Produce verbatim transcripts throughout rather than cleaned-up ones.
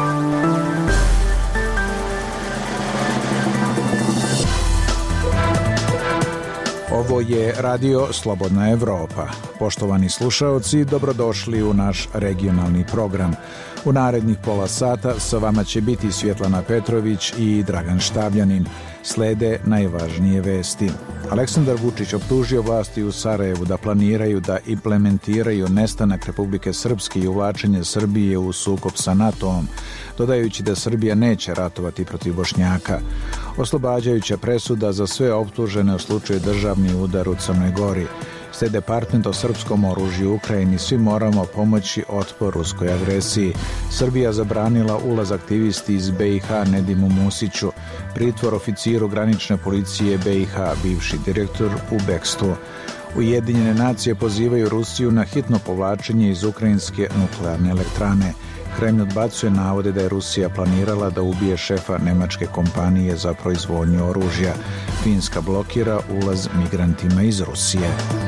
Ovo je Radio Slobodna Evropa. Poštovani slušaoci, dobrodošli u naš regionalni program. U narednih pola sata sa vama će biti Svjetlana Petrović i Dragan Štavljanin. Slede najvažnije vesti. Aleksandar Vučić optužio vlasti u Sarajevu da planiraju da implementiraju nestanak Republike Srpske i uvlačenje Srbije u sukob sa NATO-om, dodajući da Srbija neće ratovati protiv Bošnjaka. Oslobađajuća presuda za sve optužene u slučaju državni udar u Crnoj Gori. State Department o srpskom oružju u Ukrajini, svi moramo pomoći otpor ruskoj agresiji. Srbija zabranila ulaz aktivisti iz B i H Nedimu Musiću, pritvor oficiru granične policije B i H, bivši direktor u bekstvu. Ujedinjene nacije pozivaju Rusiju na hitno povlačenje iz ukrajinske nuklearne elektrane. Kremlj odbacuje navode da je Rusija planirala da ubije šefa nemačke kompanije za proizvodnju oružja. Finska blokira ulaz migrantima iz Rusije.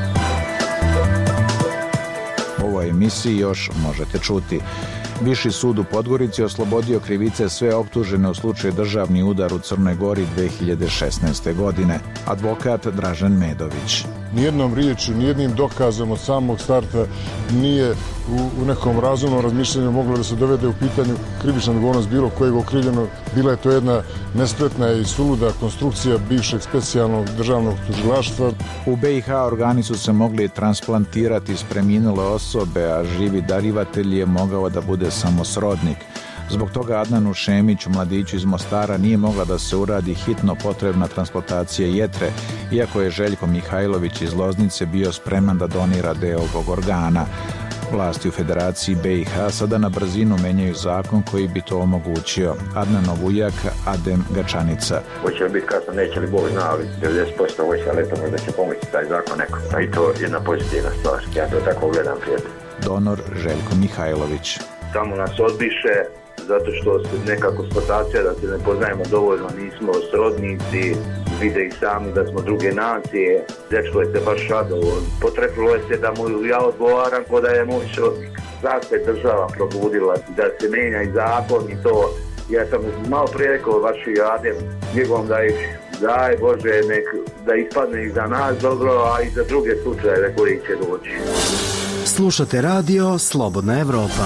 U ovoj emisiji još možete čuti. Viši sud u Podgorici oslobodio krivice sve optužene u slučaju državni udar u Crnoj Gori dve hiljade šesnaeste. godine. Advokat Dražen Medović. Nijednom riječju, nijednim dokazom od samog starta nije u, u nekom razumnom razmišljanju moglo da se dovede u pitanju krivična odgovornost bilo kojeg okrivljenog. Bila je to jedna nespretna i suluda konstrukcija bivšeg specijalnog državnog tužilaštva. U B i H organi su se mogli transplantirati iz preminule osobe, a živi darivatelj je mogao da bude samo srodnik. Zbog toga Adnanu Šemiću, mladiću iz Mostara, nije mogla da se uradi hitno potrebna transplantacija jetre, iako je Željko Mihajlović iz Loznice bio spreman da donira deo ovog organa. Vlasti u Federaciji B i H sada na brzinu menjaju zakon koji bi to omogućio. Adnanov ujak Adem Gačanica. Hoće li biti kasno, neće li Bog zna, ali devedeset posto hoće, ali to možda će pomoći taj zakon neko. A i to je jedna pozitivna stvar. Ja to tako gledam, prijatelj. Donor Željko Mihajlović. Tamo nas odbiše zato što se nekako eksploatacija, da se ne poznajemo dovoljno, nismo srodnici, vide i sami da smo druge nacije. Dečko je se baš radovo. Potrefilo je se da mu ja odgovaram ko da je moj srodnik. Sad se država probudila da se menja i zakon i to. Ja sam malo prije rekao vaši Adem, njegovom da ih, daj Bože, nek, da ispadne i za nas dobro, a i za druge slučajeve koji će doći. Slušate radio Slobodna Evropa.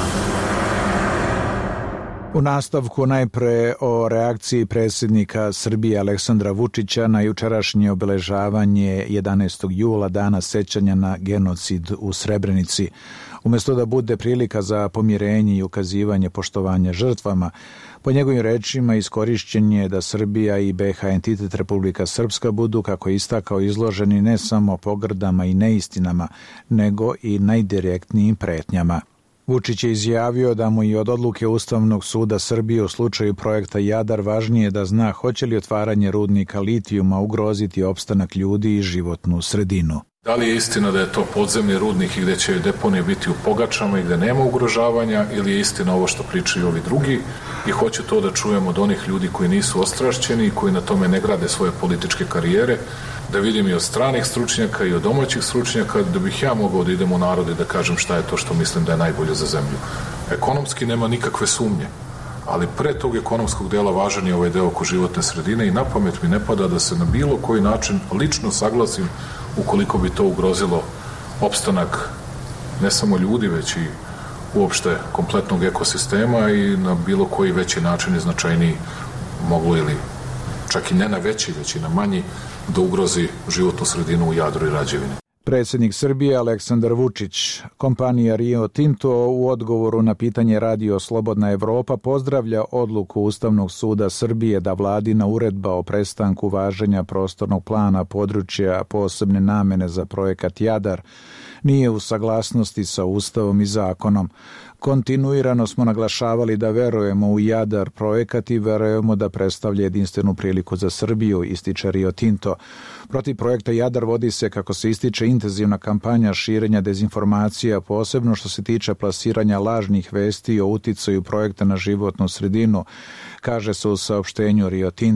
U nastavku najpre o reakciji predsjednika Srbije Aleksandra Vučića na jučerašnje obeležavanje jedanaestog jula, dana sećanja na genocid u Srebrenici. Umjesto da bude prilika za pomirenje i ukazivanje poštovanja žrtvama, po njegovim rečima iskorišćen je da Srbija i B i H entitet Republika Srpska budu, kako je istakao, izloženi ne samo pogrdama i neistinama, nego i najdirektnijim pretnjama. Vučić je izjavio da mu i od odluke Ustavnog suda Srbije u slučaju projekta Jadar važnije da zna hoće li otvaranje rudnika litijuma ugroziti opstanak ljudi i životnu sredinu. Da li je istina da je to podzemni rudnik i gde će deponije biti u pogačama i gde nema ugrožavanja, ili je istina ovo što pričaju ovi drugi, i hoću to da čujem od onih ljudi koji nisu ostrašćeni i koji na tome ne grade svoje političke karijere, da vidim i od stranih stručnjaka i od domaćih stručnjaka, da bih ja mogao da idem u narod i da kažem šta je to što mislim da je najbolje za zemlju. Ekonomski nema nikakve sumnje, ali pre tog ekonomskog dela važan je ovaj deo oko životne sredine i na pamet mi ne pada da se na bilo koji način lično saglasim ukoliko bi to ugrozilo opstanak ne samo ljudi, već i uopšte kompletnog ekosistema i na bilo koji veći način i značajniji moglo, ili čak i ne na veći, već i na manji, da ugrozi životnu sredinu u Jadru i Rađevini. Predsjednik Srbije Aleksandar Vučić. Kompanija Rio Tinto u odgovoru na pitanje Radio Slobodna Evropa pozdravlja odluku Ustavnog suda Srbije da vladina uredba o prestanku važenja prostornog plana područja posebne namene za projekat Jadar nije u saglasnosti sa Ustavom i zakonom. Kontinuirano smo naglašavali da verujemo u Jadar projekat i verujemo da predstavlja jedinstvenu priliku za Srbiju, ističe Rio Tinto. Protiv projekta Jadar vodi se, kako se ističe, intenzivna kampanja širenja dezinformacija, posebno što se tiče plasiranja lažnih vesti o uticaju projekta na životnu sredinu, kaže se u saopštenju Rio Tinta.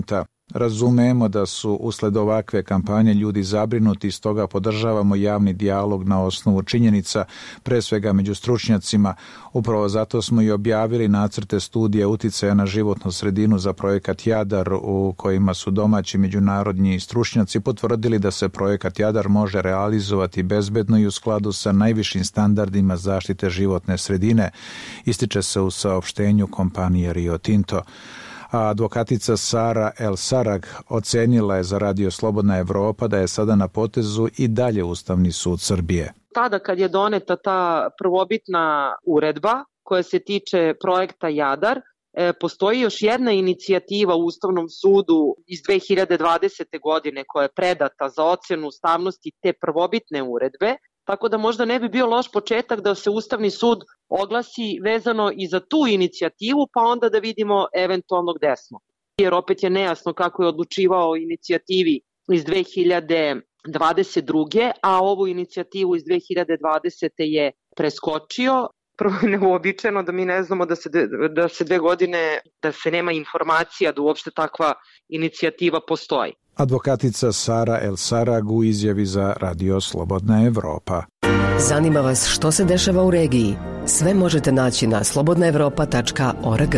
Razumemo da su usled ovakve kampanje ljudi zabrinuti, stoga podržavamo javni dijalog na osnovu činjenica, pre svega među stručnjacima. Upravo zato smo i objavili nacrte studije uticaja na životnu sredinu za projekat Jadar, u kojima su domaći međunarodni stručnjaci potvrdili da se projekat Jadar može realizovati bezbedno i u skladu sa najvišim standardima zaštite životne sredine, ističe se u saopštenju kompanije Rio Tinto. A advokatica Sara El Sarag ocenila je za Radio Slobodna Evropa da je sada na potezu i dalje Ustavni sud Srbije. Tada kad je doneta ta prvobitna uredba koja se tiče projekta Jadar, e, postoji još jedna inicijativa u Ustavnom sudu iz dve hiljade dvadesete. godine koja je predata za ocenu ustavnosti te prvobitne uredbe, tako da možda ne bi bio loš početak da se Ustavni sud oglasi vezano i za tu inicijativu, pa onda da vidimo eventualno gde smo. Jer opet je nejasno kako je odlučivao o inicijativi iz dve hiljade dvadeset druge. a ovu inicijativu iz dve hiljade dvadesete. je preskočio. Prvo je neuobičajeno da mi ne znamo da se, da se dve godine, da se nema informacija da uopšte takva inicijativa postoji. Advokatica Sara El Sarag u izjavi za Radio Slobodna Evropa. Zanima vas što se dešava u regiji? Sve možete naći na slobodna evropa tačka org.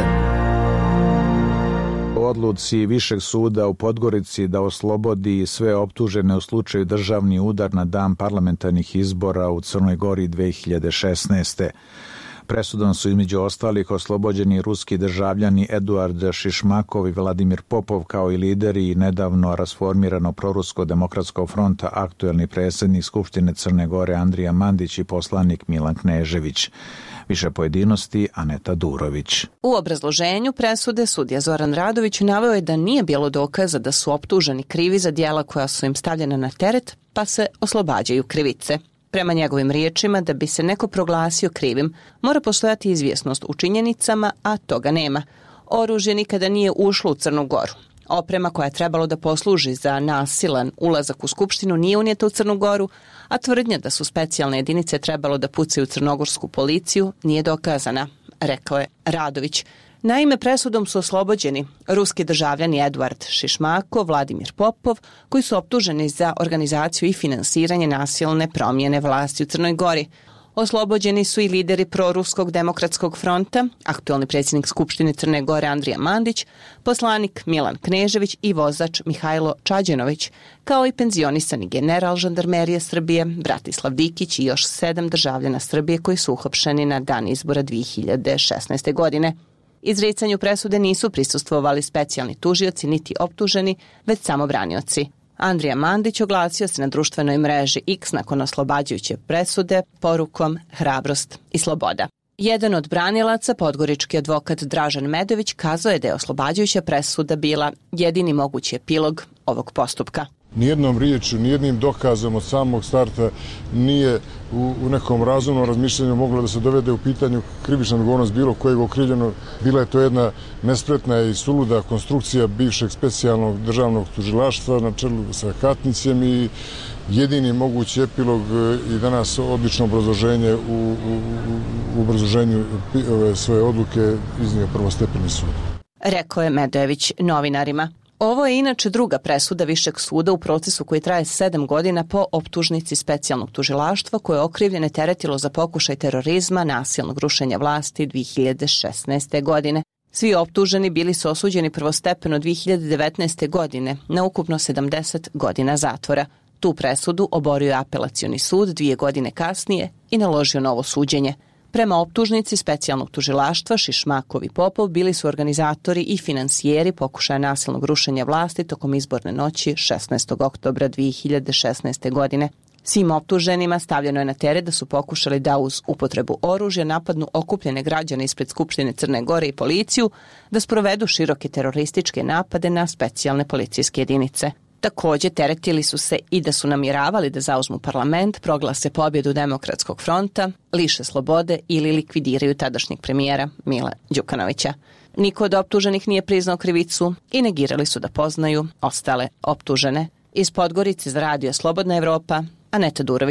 Odluci Višeg suda u Podgorici da oslobodi sve optužene u slučaju državni udar na dan parlamentarnih izbora u Crnoj Gori dve hiljade šesnaeste. Presudom su između ostalih oslobođeni ruski državljani Eduard Šišmakov i Vladimir Popov, kao i lideri nedavno rasformirano prorusko demokratskog fronta, aktuelni predsjednik Skupštine Crne Gore Andrija Mandić i poslanik Milan Knežević. Više pojedinosti Aneta Durović. U obrazloženju presude sudija Zoran Radović naveo je da nije bilo dokaza da su optuženi krivi za djela koja su im stavljena na teret, pa se oslobađaju krivice. Prema njegovim riječima, da bi se neko proglasio krivim, mora postojati izvjesnost u činjenicama, a toga nema. Oružje nikada nije ušlo u Crnu Goru. Oprema koja je trebalo da posluži za nasilan ulazak u Skupštinu nije unijeta u Crnu Goru, a tvrdnja da su specijalne jedinice trebalo da pucaju crnogorsku policiju nije dokazana, rekao je Radović. Naime, presudom su oslobođeni ruski državljani Eduard Šišmakov, Vladimir Popov, koji su optuženi za organizaciju i finansiranje nasilne promjene vlasti u Crnoj Gori. Oslobođeni su i lideri proruskog demokratskog fronta, aktualni predsjednik Skupštine Crne Gore Andrija Mandić, poslanik Milan Knežević i vozač Mihajlo Čađenović, kao i penzionisani general žandarmerije Srbije Bratislav Dikić i još sedam državljana Srbije koji su uhapšeni na dan izbora dve hiljade šesnaeste. godine. Izricanju presude nisu prisustvovali specijalni tužioci niti optuženi, već samo branioci. Andrija Mandić oglasio se na društvenoj mreži X nakon oslobađajuće presude porukom hrabrost i sloboda. Jedan od branilaca, podgorički advokat Dražan Medović, kazao je da je oslobađajuća presuda bila jedini mogući epilog ovog postupka. Nijednom riječju, nijednim dokazom od samog starta nije u, u nekom razumnom razmišljanju moglo da se dovede u pitanju krivična odgovornost bilo kojeg okrivljenog. Bila je to jedna nespretna i suluda konstrukcija bivšeg specijalnog državnog tužilaštva na čelu sa Katnićem i jedini mogući epilog i danas odlično obrazloženje u, u, u obrazloženju ove svoje odluke iznio prvostepeni sud. Rekao je Medojević novinarima. Ovo je inače druga presuda Višeg suda u procesu koji traje sedam godina po optužnici specijalnog tužilaštva koje je okrivljene teretilo za pokušaj terorizma, nasilnog rušenja vlasti dve hiljade šesnaeste. godine. Svi optuženi bili su osuđeni prvostepeno dve hiljade devetnaeste. godine na ukupno sedamdeset godina zatvora. Tu presudu oborio je apelacioni sud dvije godine kasnije i naložio novo suđenje. Prema optužnici specijalnog tužilaštva, Šišmakov i Popov bili su organizatori i finansijeri pokušaja nasilnog rušenja vlasti tokom izborne noći šesnaestog oktobra dve hiljade šesnaeste. godine. Svim optuženima stavljeno je na teret da su pokušali da uz upotrebu oružja napadnu okupljene građane ispred Skupštine Crne Gore i policiju, da sprovedu široke terorističke napade na specijalne policijske jedinice. Također teretili su se i da su namjeravali da zauzmu parlament, proglase pobjedu Demokratskog fronta, liše slobode ili likvidiraju tadašnjeg premijera Mila Đukanovića. Niko od optuženih nije priznao krivicu i negirali su da poznaju ostale optužene. Iz Podgorice za Radio Slobodna Evropa, Aneta Durović.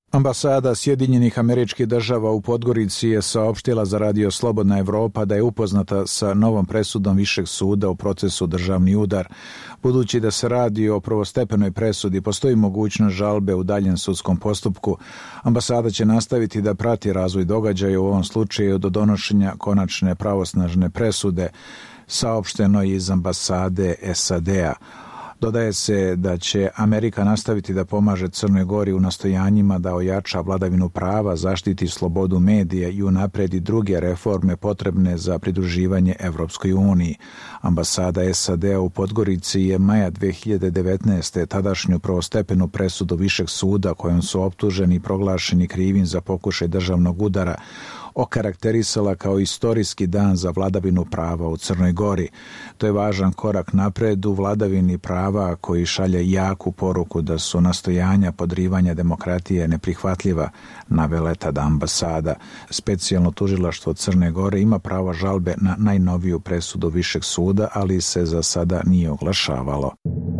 Ambasada Sjedinjenih Američkih Država u Podgorici je saopštila za radio Slobodna Evropa da je upoznata sa novom presudom Višeg suda u procesu Državni udar. Budući da se radi o prvostepenoj presudi, postoji mogućnost žalbe u daljem sudskom postupku. Ambasada će nastaviti da prati razvoj događaja u ovom slučaju do donošenja konačne pravosnažne presude, saopšteno iz ambasade S A D-a. Dodaje se da će Amerika nastaviti da pomaže Crnoj Gori u nastojanjima da ojača vladavinu prava, zaštiti slobodu medija i unapredi druge reforme potrebne za pridruživanje Evropskoj uniji. Ambasada S A D-a u Podgorici je maja dve hiljade devetnaeste. tadašnju prvostepenu presudu Višeg suda kojom su optuženi i proglašeni krivim za pokušaj državnog udara okarakterisala kao istorijski dan za vladavinu prava u Crnoj Gori. To je važan korak napred u vladavini prava koji šalje jaku poruku da su nastojanja podrivanja demokratije neprihvatljiva, navela je tada ambasada. Specijalno tužilaštvo Crne Gore ima pravo žalbe na najnoviju presudu Višeg suda, ali se za sada nije oglašavalo.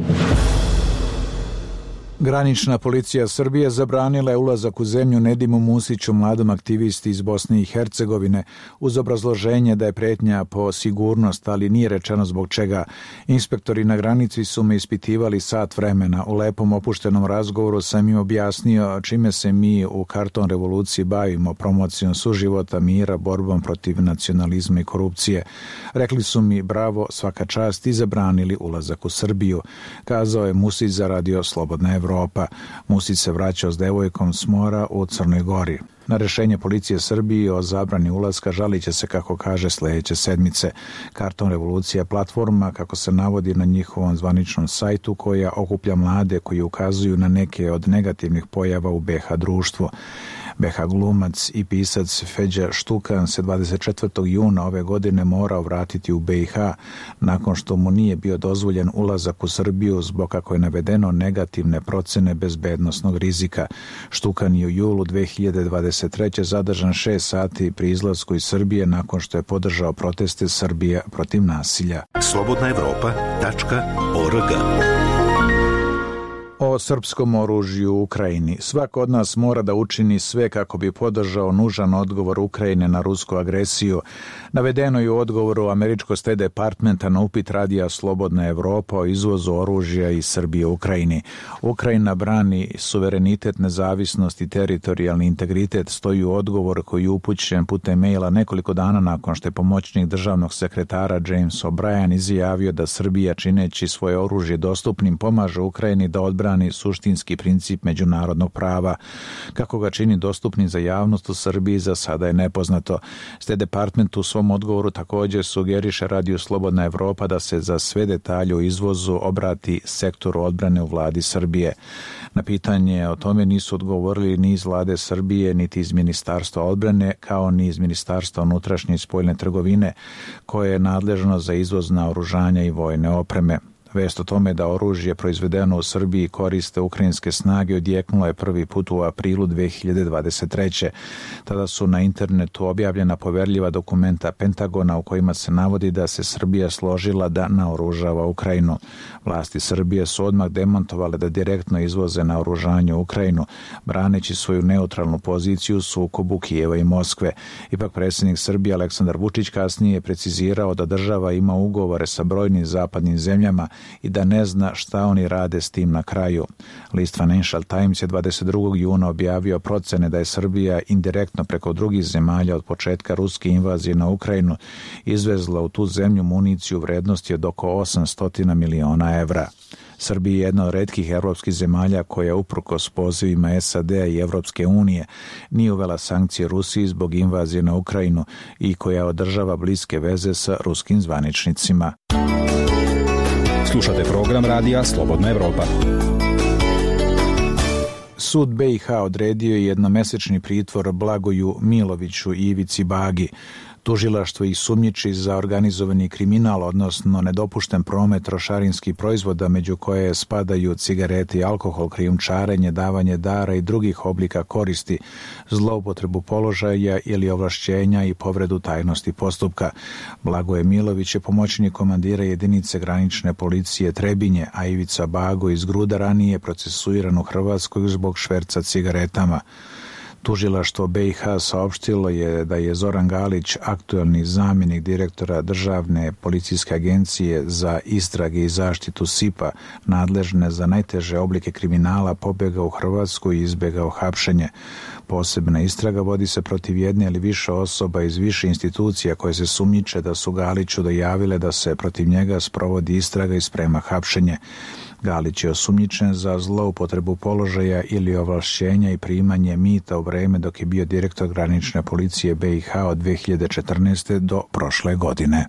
Granična policija Srbije zabranila je ulazak u zemlju Nedimu Musiću, mladom aktivisti iz Bosne i Hercegovine, uz obrazloženje da je pretnja po sigurnost, ali nije rečeno zbog čega. Inspektori na granici su me ispitivali sat vremena. U lepom opuštenom razgovoru sam im objasnio čime se mi u Karton revoluciji bavimo, promocijom suživota, mira, borbom protiv nacionalizma i korupcije. Rekli su mi bravo, svaka čast i zabranili ulazak u Srbiju, kazao je Musić za radio Slobodna Evropa. Evropa. Musić se vraćao s devojkom s mora u Crnoj Gori. Na rešenje policije Srbije o zabrani ulaska žalit će se, kako kaže, sledeće sedmice. Karton revolucija platforma, kako se navodi na njihovom zvaničnom sajtu, koja okuplja mlade koji ukazuju na neke od negativnih pojava u B iH društvu. B iH glumac i pisac Feđa Štukan se dvadeset četvrtog juna ove godine morao vratiti u B iH nakon što mu nije bio dozvoljen ulazak u Srbiju zbog, kako je navedeno, negativne procene bezbednosnog rizika. Štukan je u julu dve hiljade dvadeset treće. zadržan šest sati pri izlasku iz Srbije nakon što je podržao proteste Srbije protiv nasilja. slobodna evropa tačka org. O srpskom oružju u Ukrajini. Svako od nas mora da učini sve kako bi podržao nužan odgovor Ukrajine na rusku agresiju. Navedeno je u odgovoru američkog State Departmenta na upit radija Slobodna Evropa o izvozu oružja iz Srbije u Ukrajini. Ukrajina brani suverenitet, nezavisnost i teritorijalni integritet, stoji u odgovor koji je upućen putem maila nekoliko dana nakon što je pomoćnik državnog sekretara James O'Brien izjavio da Srbija, čineći svoje oružje dostupnim, pomaže Ukrajini da odbrani suštinski princip međunarodnog prava. Kako ga čini dostupnim za javnost u Srbiji za sada je nepoznato. State Department u svom odgovoru također sugeriše radiju Slobodna Evropa da se za sve detalje o izvozu obrati sektoru odbrane u vladi Srbije. Na pitanje o tome nisu odgovorili ni iz vlade Srbije, niti iz Ministarstva odbrane, kao ni iz Ministarstva unutrašnje i spoljne trgovine, koje je nadležno za izvoz naoružanja i vojne opreme. Vest o tome da oružje proizvedeno u Srbiji koriste ukrajinske snage odjeknula je prvi put u aprilu dve hiljade dvadeset treće. Tada su na internetu objavljena poverljiva dokumenta Pentagona u kojima se navodi da se Srbija složila da naoružava Ukrajinu. Vlasti Srbije su odmah demantovale da direktno izvoze naoružanje u Ukrajinu, braneći svoju neutralnu poziciju u sukobu Kijeva i Moskve. Ipak predsjednik Srbije Aleksandar Vučić kasnije je precizirao da država ima ugovore sa brojnim zapadnim zemljama i da ne zna šta oni rade s tim na kraju. List Financial Times je dvadeset drugog juna objavio procene da je Srbija indirektno preko drugih zemalja od početka ruske invazije na Ukrajinu izvezla u tu zemlju municiju u vrednosti od oko osamsto miliona evra. Srbija je jedna od retkih evropskih zemalja koja, uprkos pozivima S A D-a i Evropske unije, nije uvela sankcije Rusiji zbog invazije na Ukrajinu i koja održava bliske veze sa ruskim zvaničnicima. Slušate program radija Slobodna Evropa. Sud B iH odredio je jednomesečni pritvor Blagoju Miloviću i Ivici Bagi. Tužilaštvo ih sumnjiči za organizovani kriminal, odnosno nedopušten promet trošarinskih proizvoda, među koje spadaju cigarete i alkohol, krijumčarenje, davanje dara i drugih oblika koristi, zloupotrebu položaja ili ovlašćenja i povredu tajnosti postupka. Blagoje Milović je pomoćnik komandira jedinice granične policije Trebinje, a Ivica Bago iz Gruda ranije procesuiran u Hrvatskoj zbog šverca cigaretama. Tužilaštvo B i H saopštilo je da je Zoran Galić, aktuelni zamjenik direktora Državne policijske agencije za istrage i zaštitu S I P-a, nadležne za najteže oblike kriminala, pobjegao u Hrvatsku i izbjegao hapšenje. Posebna istraga vodi se protiv jedne ili više osoba iz više institucija koje se sumnjiče da su Galiću dojavile da se protiv njega sprovodi istraga i sprema hapšenje. Galić je osumnjičen za zloupotrebu položaja ili ovlašćenja i primanje mita u vreme dok je bio direktor granične policije B i H od dve hiljade četrnaeste. do prošle godine.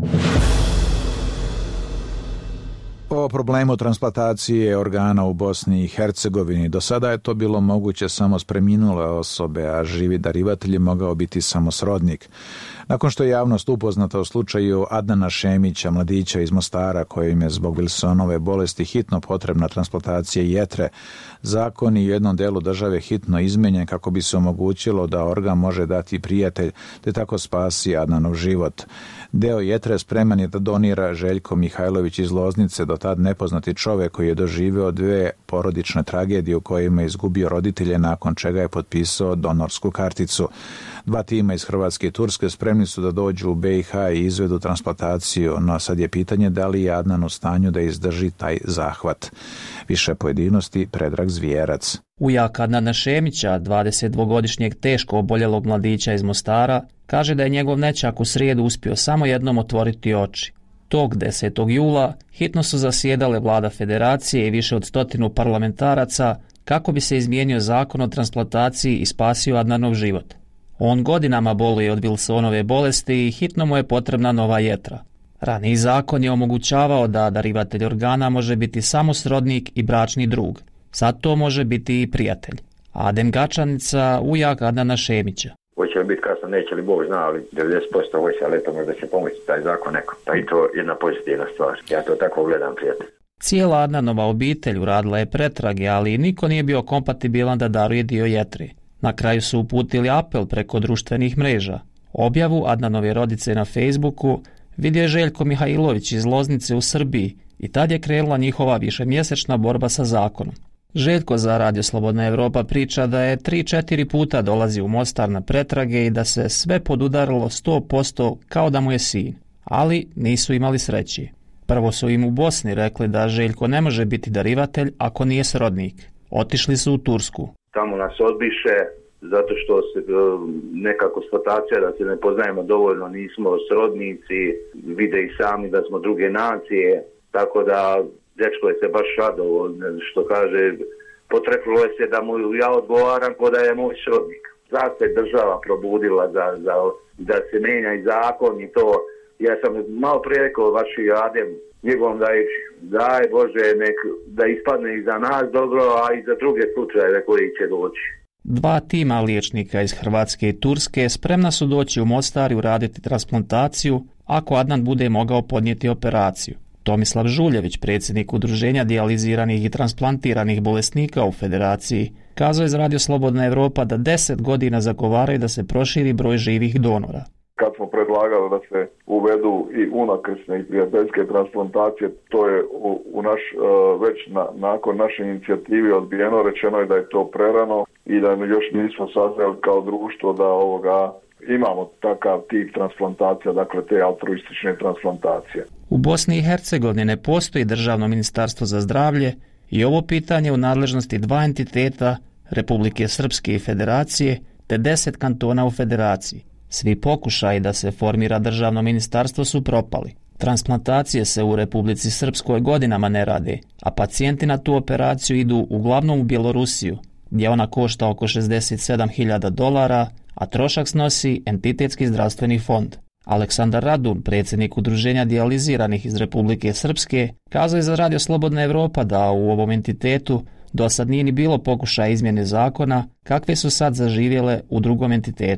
O problemu transplantacije organa u Bosni i Hercegovini. Do sada je to bilo moguće samo s preminule osobe, a živi darivatelj je mogao biti samo srodnik. Nakon što je javnost upoznata o slučaju Adnana Šemića, mladića iz Mostara, kojim je zbog Wilsonove bolesti hitno potrebna transplantacija jetre, zakon je u jednom delu države hitno izmenjen kako bi se omogućilo da organ može dati prijatelj, te tako spasi Adnanov život. Deo jetre spreman je da donira Željko Mihajlović iz Loznice, do tad nepoznati čovjek koji je doživio dve porodične tragedije u kojima je izgubio roditelje, nakon čega je potpisao donorsku karticu. Dva tima iz Hrvatske i Turske spremni su da dođu u B i H i izvedu transplantaciju, no sad je pitanje da li je Adnan u stanju da izdrži taj zahvat. Više pojedinosti Predrag Zvijerac. Ujak Adnana Šemića, dvadesetdvogodišnjeg teško oboljelog mladića iz Mostara, kaže da je njegov nećak u srijedu uspio samo jednom otvoriti oči. Tog desetog jula hitno su zasjedale vlada federacije i više od stotinu parlamentaraca kako bi se izmijenio zakon o transplantaciji i spasio Adnanov život. On godinama boluje od Wilsonove bolesti i hitno mu je potrebna nova jetra. Raniji zakon je omogućavao da darivatelj organa može biti samo srodnik i bračni drug. Sad to može biti i prijatelj. Adem Gačanica, ujak Adnana Šemića. Hoće li biti kasno, neće li Bog zna, ali devedeset posto hoće, ali eto možda će pomoći taj zakon neko. Pa i to jedna pozitivna stvar. Ja to tako gledam, prijatelj. Cijela Adnanova obitelj uradila je pretrage, ali niko nije bio kompatibilan da daruje dio jetre. Na kraju su uputili apel preko društvenih mreža. Objavu Adnanove rodice na Facebooku vidio je Željko Mihajlović iz Loznice u Srbiji i tad je krenula njihova višemjesečna borba sa zakonom. Željko za Radio Slobodna Evropa priča da je tri četiri puta dolazio u Mostar na pretrage i da se sve podudarilo sto posto kao da mu je sin, ali nisu imali sreći. Prvo su im u Bosni rekli da Željko ne može biti darivatelj ako nije srodnik. Otišli su u Tursku. Tamo nas odbiše zato što se nekako eksploatacija da se ne poznajemo dovoljno, nismo srodnici, vide i sami da smo druge nacije, tako da dečko je se baš radovo, što kaže, potrefilo je se da mu ja odgovaram ko da je moj srodnik. Zato se država probudila za, za, da se menja i zakon i to. Ja sam malo prije rekao vaši Adem, njegovom da je, daj Bože, nek, da ispadne i za nas dobro, a i za druge slučajeve koji će doći. Dva tima liječnika iz Hrvatske i Turske spremna su doći u Mostar i uraditi transplantaciju ako Adnan bude mogao podnijeti operaciju. Tomislav Žuljević, predsjednik Udruženja dijaliziranih i transplantiranih bolesnika u Federaciji, kazao je za Radio Slobodna Evropa da deset godina zagovaraju da se proširi broj živih donora. Kad smo predlagali da se uvedu i unakrsne i prijateljske transplantacije, to je u, u naš, već na, nakon naše inicijative odbijeno, rečeno je da je to prerano i da još nismo sazreli kao društvo da ovoga imamo takav tip transplantacija, dakle te altruistične transplantacije. U Bosni i Hercegovini ne postoji Državno ministarstvo za zdravlje i ovo pitanje u nadležnosti dva entiteta, Republike Srpske i Federacije, te deset kantona u Federaciji. Svi pokušaji da se formira državno ministarstvo su propali. Transplantacije se u Republici Srpskoj godinama ne rade, a pacijenti na tu operaciju idu uglavnom u Bjelorusiju, gdje ona košta oko šezdeset sedam hiljada dolara, a trošak snosi entitetski zdravstveni fond. Aleksandar Radun, predsjednik Udruženja dijaliziranih iz Republike Srpske, kazao je za Radio Slobodna Evropa da u ovom entitetu do sad nije ni bilo pokušaja izmjene zakona kakve su sad zaživjele u drugom entitetu.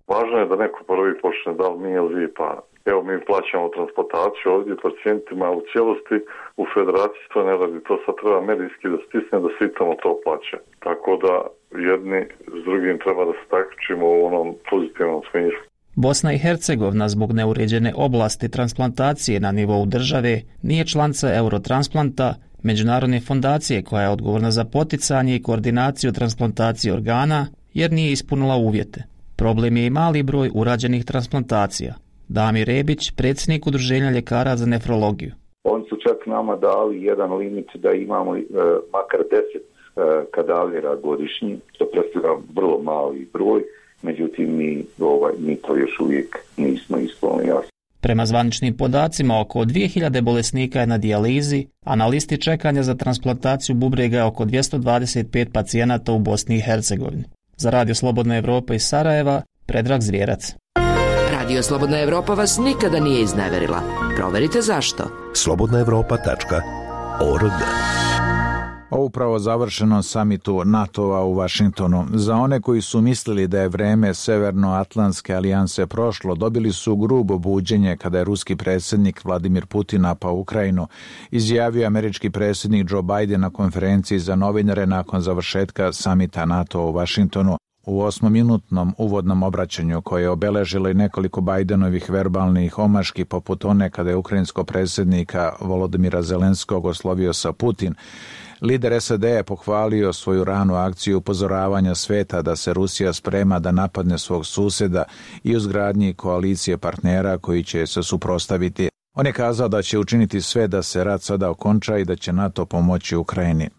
Važno je da neko prvi počne, da li mi ili vi, pa evo mi plaćamo transportaciju ovdje pacijentima u cijelosti, u federaciji to ne radi, to sad treba medijski da stisne da svi tamo to plaće. Tako da jedni s drugim treba da se takmičimo u onom pozitivnom smislu. Bosna i Hercegovina zbog neuređene oblasti transplantacije na nivou države nije članica Eurotransplanta, međunarodne fondacije koja je odgovorna za poticanje i koordinaciju transplantacije organa, jer nije ispunila uvjete. Problem je i mali broj urađenih transplantacija. Damir Rebić, predsjednik Udruženja ljekara za nefrologiju. Oni su čak nama dali jedan limit da imamo e, makar deset e, kadavera godišnji, što predstavlja vrlo mali broj, međutim mi, ovaj, mi to još uvijek nismo ispunili jasno. Prema zvaničnim podacima, oko dvije hiljade bolesnika je na dijalizi, a na listi čekanja za transplantaciju bubrega je oko dvjesto dvadeset pet pacijenata u Bosni i Hercegovini. Za Radio Slobodna Evropa iz Sarajeva, Predrag Zvijerac. Radio Slobodna Evropa vas nikada nije izneverila. Proverite zašto. slobodna evropa tačka org. O upravo završenom samitu NATO-a u Vašingtonu. Za one koji su mislili da je vreme Severnoatlantske alijanse prošlo, dobili su grubo buđenje kada je ruski predsjednik Vladimir Putin napao Ukrajinu, izjavio američki predsjednik Joe Biden na konferenciji za novinare nakon završetka samita NATO u Vašingtonu. U osmominutnom uvodnom obraćanju koje je obeležilo i nekoliko Bidenovih verbalnih omaški poput one kada je ukrajinskog predsjednika Volodimira Zelenskog oslovio sa Putin, lider S A D je pohvalio svoju ranu akciju upozoravanja sveta da se Rusija sprema da napadne svog susjeda i u izgradnji koalicije partnera koji će se suprotstaviti. On je kazao da će učiniti sve da se rat sada okonča i da će NATO pomoći Ukrajini.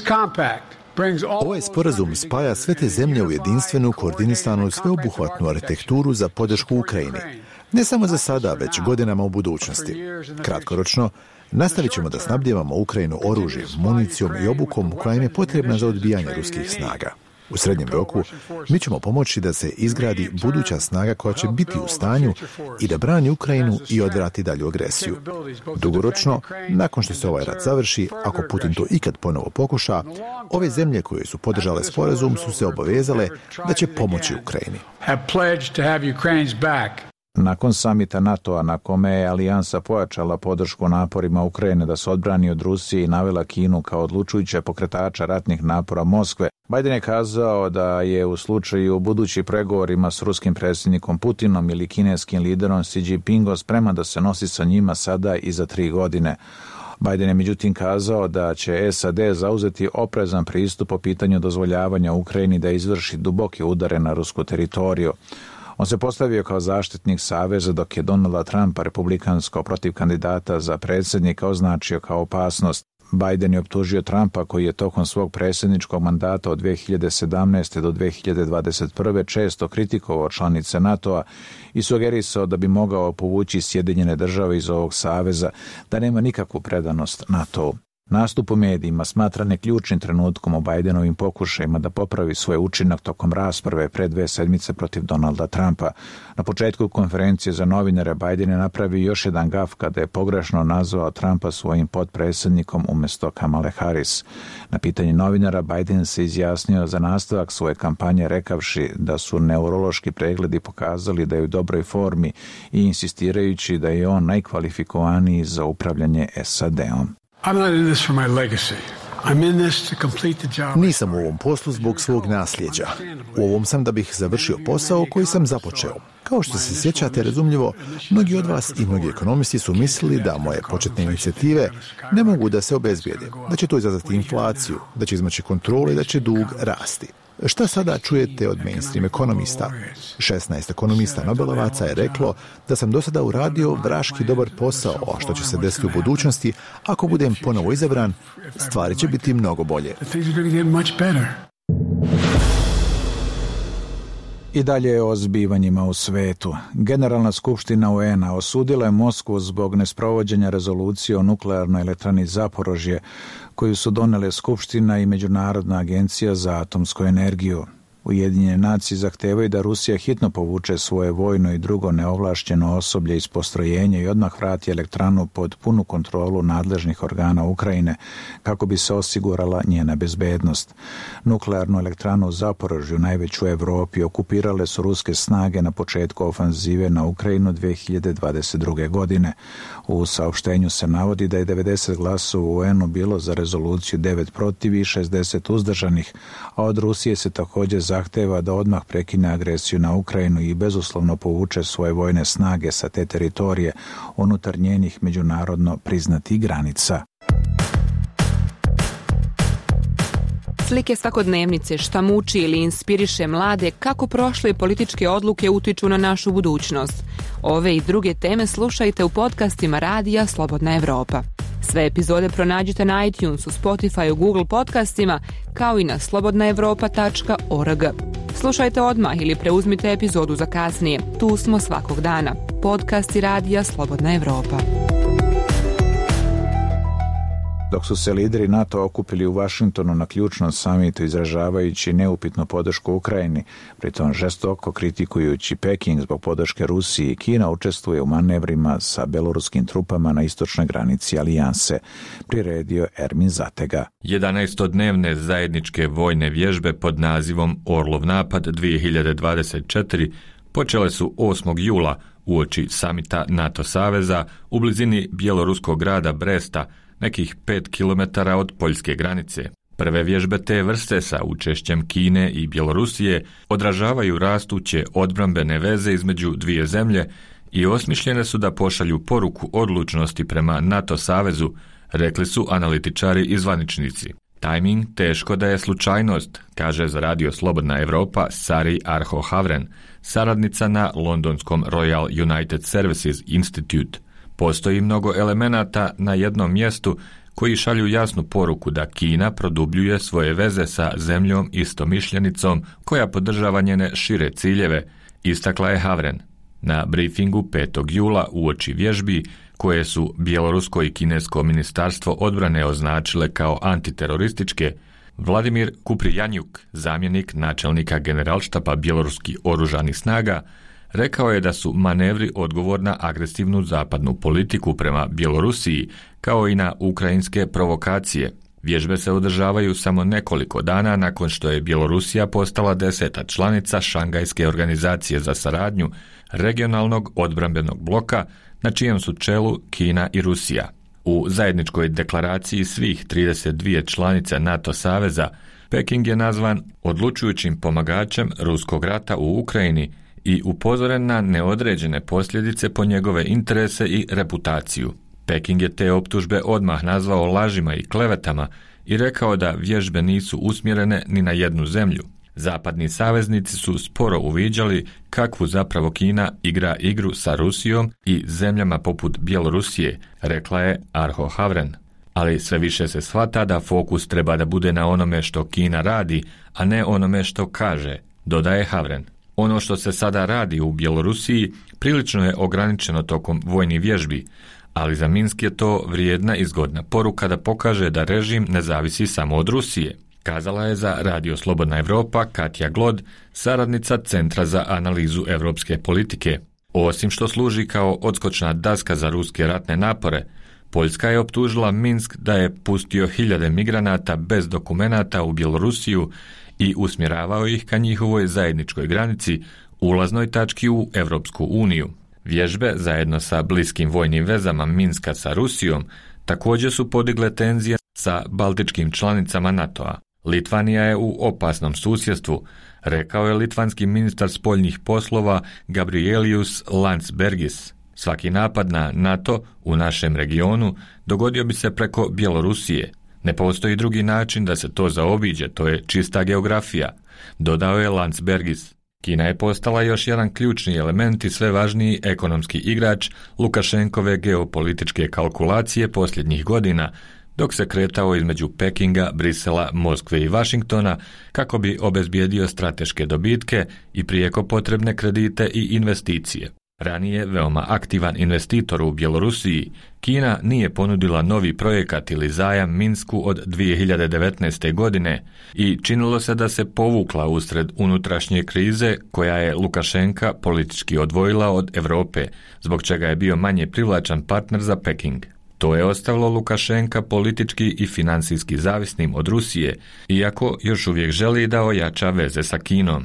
Ovaj sporazum spaja sve te zemlje u jedinstvenu, koordinisanu i sveobuhvatnu arhitekturu za podršku Ukrajini. Ne samo za sada, već godinama u budućnosti. Kratkoročno, nastavit ćemo da snabdijevamo Ukrajinu oružjem, municijom i obukom koja im je potrebna za odbijanje ruskih snaga. U srednjem roku mi ćemo pomoći da se izgradi buduća snaga koja će biti u stanju i da brani Ukrajinu i odvrati dalju agresiju. Dugoročno, nakon što se ovaj rat završi, ako Putin to ikad ponovo pokuša, ove zemlje koje su podržale sporazum su se obavezale da će pomoći Ukrajini. Nakon samita NATO-a na kome je alijansa pojačala podršku naporima Ukrajine da se odbrani od Rusije i navela Kinu kao odlučujuće pokretača ratnih napora Moskve, Biden je kazao da je u slučaju budućih pregovorima s ruskim predsjednikom Putinom ili kineskim liderom Xi Jinpingom spreman da se nosi sa njima sada i za tri godine. Biden je međutim kazao da će S A D zauzeti oprezan pristup po pitanju dozvoljavanja Ukrajini da izvrši duboke udare na rusku teritoriju. On se postavio kao zaštitnik saveza dok je Donalda Trumpa, republikanskog protiv kandidata za predsjednika, označio kao opasnost. Biden je optužio Trumpa, koji je tokom svog predsjedničkog mandata od dvije hiljade sedamnaeste do dvije hiljade dvadeset prve često kritikovao članice NATO-a i sugerisao da bi mogao povući Sjedinjene države iz ovog saveza, da nema nikakvu predanost NATO-u. Nastup u medijima smatran je ključnim trenutkom u Bidenovim pokušajima da popravi svoj učinak tokom rasprave pre dve sedmice protiv Donalda Trumpa. Na početku konferencije za novinare Biden je napravio još jedan gaf kada je pogrešno nazvao Trumpa svojim potpredsjednikom umjesto Kamale Harris. Na pitanje novinara Biden se izjasnio za nastavak svoje kampanje rekavši da su neurološki pregledi pokazali da je u dobroj formi i insistirajući da je on najkvalifikovaniji za upravljanje S A D-om. Nisam u ovom poslu zbog svog nasljeđa. U ovom sam da bih završio posao koji sam započeo. Kao što se sjećate, razumljivo, mnogi od vas i mnogi ekonomisti su mislili da moje početne inicijative ne mogu da se obezbijede, da će to izazvati inflaciju, da će izmaći kontrole i da će dug rasti. Šta sada čujete od mainstream ekonomista? šesnaest ekonomista Nobelovaca je reklo da sam do sada uradio vraški dobar posao, a što će se desiti u budućnosti, ako budem ponovo izabran, stvari će biti mnogo bolje. I dalje o zbivanjima u svetu. Generalna skupština U N-a osudila je Moskvu zbog nesprovođenja rezolucije o nuklearnoj elektrani Zaporožje, koju su donele Skupština i Međunarodna agencija za atomsku energiju. Ujedinjene nacije zahtevaju da Rusija hitno povuče svoje vojno i drugo neovlašćeno osoblje iz postrojenja i odmah vrati elektranu pod punu kontrolu nadležnih organa Ukrajine kako bi se osigurala njena bezbednost. Nuklearnu elektranu u Zaporožju, najveću u Evropi, okupirale su ruske snage na početku ofanzive na Ukrajinu dve hiljade dvadeset druge. godine. U saopštenju se navodi da je devedeset glasova u U N-u bilo za rezoluciju, devet protiv i šezdeset uzdržanih, a od Rusije se također zahteva da odmah prekine agresiju na Ukrajinu i bezuslovno povuče svoje vojne snage sa te teritorije unutar njenih međunarodno priznatih granica. Slike svakodnevnice, šta muči ili inspiriše mlade, kako prošle političke odluke utiču na našu budućnost. Ove i druge teme slušajte u podcastima Radija Slobodna Evropa. Sve epizode pronađite na iTunesu, Spotify, Google podcastima, kao i na slobodna evropa tačka org. Slušajte odmah ili preuzmite epizodu za kasnije. Tu smo svakog dana. Podcasti Radija Slobodna Evropa. Dok su se lideri NATO okupili u Vašingtonu na ključnom samitu izražavajući neupitnu podršku Ukrajini, pritom žestoko kritikujući Peking zbog podrške Rusiji, Kina učestvuje u manevrima sa beloruskim trupama na istočnoj granici alijanse, priredio Ermin Zatega. jedanaestodnevne zajedničke vojne vježbe pod nazivom Orlov napad dvije hiljade dvadeset četiri počele su osmog jula uoči samita NATO saveza u blizini bjeloruskog grada Bresta, nekih pet kilometara od poljske granice. Prve vježbe te vrste sa učešćem Kine i Bjelorusije odražavaju rastuće odbrambene veze između dvije zemlje i osmišljene su da pošalju poruku odlučnosti prema NATO savezu, rekli su analitičari i zvaničnici. Tajming teško da je slučajnost, kaže za Radio Slobodna Evropa Sari Arho-Havren, saradnica na londonskom Royal United Services Institute. Postoji mnogo elemenata na jednom mjestu koji šalju jasnu poruku da Kina produbljuje svoje veze sa zemljom istomišljenicom koja podržava njene šire ciljeve, istakla je Havren. Na briefingu petog jula uoči vježbi, koje su bjelorusko i kinesko ministarstvo odbrane označile kao antiterorističke, Vladimir Kuprijanjuk, zamjenik načelnika generalštaba bjeloruskih oružanih snaga, rekao je da su manevri odgovor na agresivnu zapadnu politiku prema Bjelorusiji, kao i na ukrajinske provokacije. Vježbe se održavaju samo nekoliko dana nakon što je Bjelorusija postala deseta članica Šangajske organizacije za saradnju regionalnog odbrambenog bloka, na čijem su čelu Kina i Rusija. U zajedničkoj deklaraciji svih trideset dvije članice NATO saveza, Peking je nazvan odlučujućim pomagačem ruskog rata u Ukrajini i upozoren na neodređene posljedice po njegove interese i reputaciju. Peking je te optužbe odmah nazvao lažima i klevetama i rekao da vježbe nisu usmjerene ni na jednu zemlju. Zapadni saveznici su sporo uviđali kakvu zapravo Kina igra igru sa Rusijom i zemljama poput Bjelorusije, rekla je Arho-Havren. Ali sve više se shvata da fokus treba da bude na onome što Kina radi, a ne onome što kaže, dodaje Havren. Ono što se sada radi u Bjelorusiji prilično je ograničeno tokom vojnih vježbi, ali za Minsk je to vrijedna i zgodna poruka da pokaže da režim ne zavisi samo od Rusije, kazala je za Radio Slobodna Evropa Katja Glod, saradnica Centra za analizu evropske politike. Osim što služi kao odskočna daska za ruske ratne napore, Poljska je optužila Minsk da je pustio hiljade migranata bez dokumenata u Bjelorusiju i usmjeravao ih ka njihovoj zajedničkoj granici, ulaznoj tački u Evropsku uniju. Vježbe, zajedno sa bliskim vojnim vezama Minska sa Rusijom, također su podigle tenzije sa baltičkim članicama NATO-a. Litvanija je u opasnom susjedstvu, rekao je litvanski ministar spoljnih poslova Gabrielius Landsbergis. Svaki napad na NATO u našem regionu dogodio bi se preko Bjelorusije. Ne postoji drugi način da se to zaobiđe, to je čista geografija, dodao je Landsbergis. Kina je postala još jedan ključni element i sve važniji ekonomski igrač Lukašenkove geopolitičke kalkulacije posljednjih godina, dok se kretao između Pekinga, Brisela, Moskve i Vašingtona kako bi obezbijedio strateške dobitke i prijeko potrebne kredite i investicije. Ranije veoma aktivan investitor u Bjelorusiji, Kina nije ponudila novi projekat ili zajam Minsku od dvije hiljade devetnaeste. godine i činilo se da se povukla usred unutrašnje krize koja je Lukašenka politički odvojila od Europe, zbog čega je bio manje privlačan partner za Peking. To je ostavilo Lukašenka politički i financijski zavisnim od Rusije, iako još uvijek želi da ojača veze sa Kinom.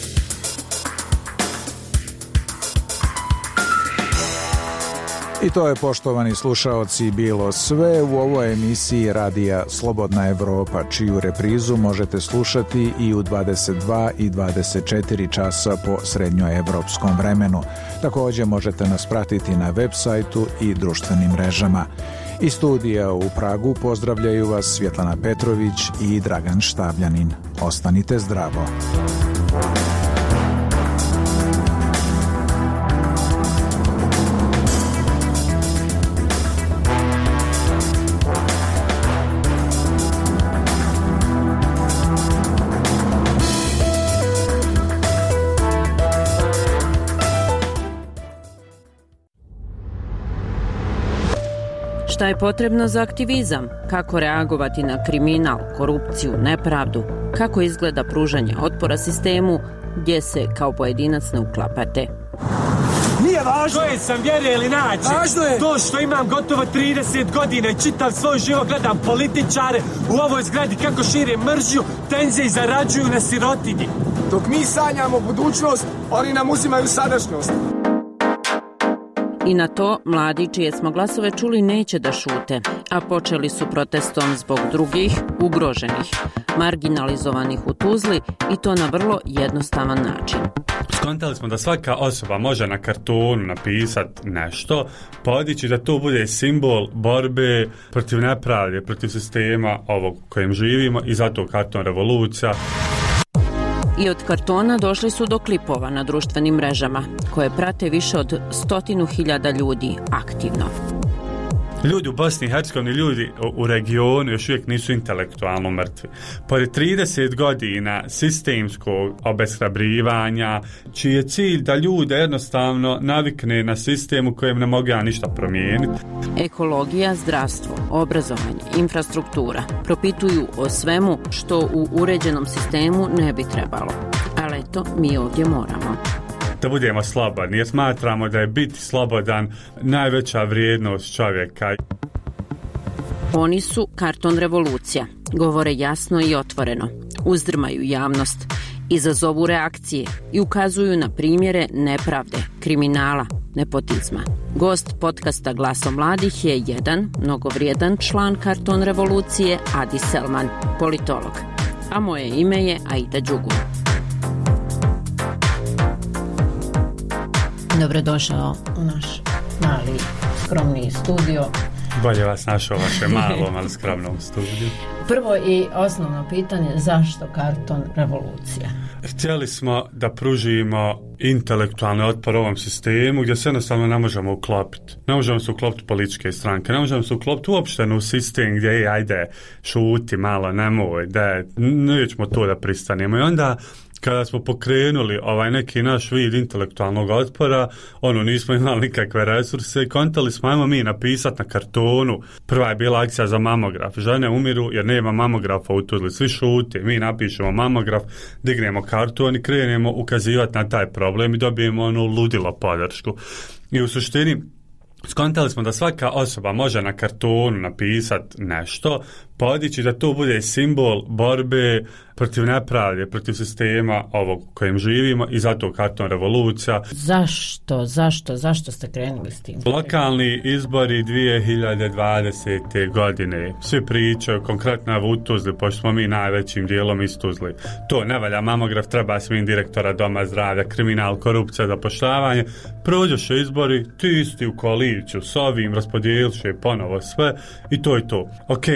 I to je, poštovani slušaoci, bilo sve u ovoj emisiji Radija Slobodna Evropa, čiju reprizu možete slušati i u dvadeset dva i dvadeset četiri časa po srednjoevropskom vremenu. Također možete nas pratiti na web sajtu i društvenim mrežama. Iz studija u Pragu pozdravljaju vas Svjetlana Petrović i Dragan Štavljanin. Ostanite zdravo. Šta je potrebno za aktivizam? Kako reagovati na kriminal, korupciju, nepravdu? Kako izgleda pružanje otpora sistemu gdje se kao pojedinac ne uklapate? Nije važno koje sam vjere ili način. Važno je to što imam gotovo trideset godina i čitav svoj život gledam političare u ovoj zgradi kako šire mržnju, tenzije i zarađuju na sirotinji. Dok mi sanjamo budućnost, oni nam uzimaju sadašnjost. I na to mladi čije smo glasove čuli neće da šute, a počeli su protestom zbog drugih, ugroženih, marginalizovanih u Tuzli i to na vrlo jednostavan način. Skontali smo da svaka osoba može na kartonu napisati nešto, podići da to bude simbol borbe protiv nepravde, protiv sistema ovog kojem živimo i zato karton revolucija. I od kartona došli su do klipova na društvenim mrežama, koje prate više od stotinu hiljada ljudi aktivno. Ljudi u Bosni i Hercegovini, ljudi u regionu još uvijek nisu intelektualno mrtvi. Pored trideset godina sistemskog obeshrabrivanja, čiji je cilj da ljude jednostavno navikne na sistem u kojem ne mogu ja ništa promijeniti. Ekologija, zdravstvo, obrazovanje, infrastruktura propituju o svemu što u uređenom sistemu ne bi trebalo. Ali eto, mi ovdje moramo. Da budemo slobodni, jer smatramo da je biti slobodan najveća vrijednost čovjeka. Oni su karton revolucija, govore jasno i otvoreno, uzdrmaju javnost, izazovu reakcije i ukazuju na primjere nepravde, kriminala, nepotizma. Gost podcasta Glasom mladih je jedan mnogovrijedan član karton revolucije, Adi Selman, politolog. A moje ime je Aida Đugur. Dobrodošao u naš mali, skromni studio. Bolje vas našao vaše malom, ali skromnom studiju. Prvo i osnovno pitanje, zašto karton revolucija? Htjeli smo da pružimo intelektualni otpor ovom sistemu gdje se jednostavno ne možemo uklopiti. Ne možemo se uklopiti političke stranke, ne možemo se uklopiti uopšte u sistem gdje je, ajde, šuti malo, nemoj, da nećemo to da pristanemo. I onda kada smo pokrenuli ovaj neki naš vid intelektualnog otpora, ono, nismo imali nikakve resurse i kontali smo, ajmo mi napisati na kartonu. Prva je bila akcija za mamograf. Žene umiru jer nema mamografa u Tuzli. Svi šute, mi napišemo mamograf, dignemo karton i krenemo ukazivati na taj problem i dobijemo onu ludilo podršku. I u suštini skontali smo da svaka osoba može na kartonu napisati nešto, podići da to bude simbol borbe protiv nepravde, protiv sistema ovog kojem živimo i zato karton revolucija. Zašto, zašto, zašto ste krenuli s tim? Lokalni izbori dvije hiljade dvadesete. godine. Svi pričaju, konkretno u Tuzli, pošto smo mi najvećim dijelom iz Tuzli. To ne valja, mamograf treba svim direktora doma zdravlja, kriminal, korupcija, zapošljavanje. Prođoše izbori, ti isti u koaliciju s ovim, raspodijelše ponovo sve i to je to. Ok, ne treba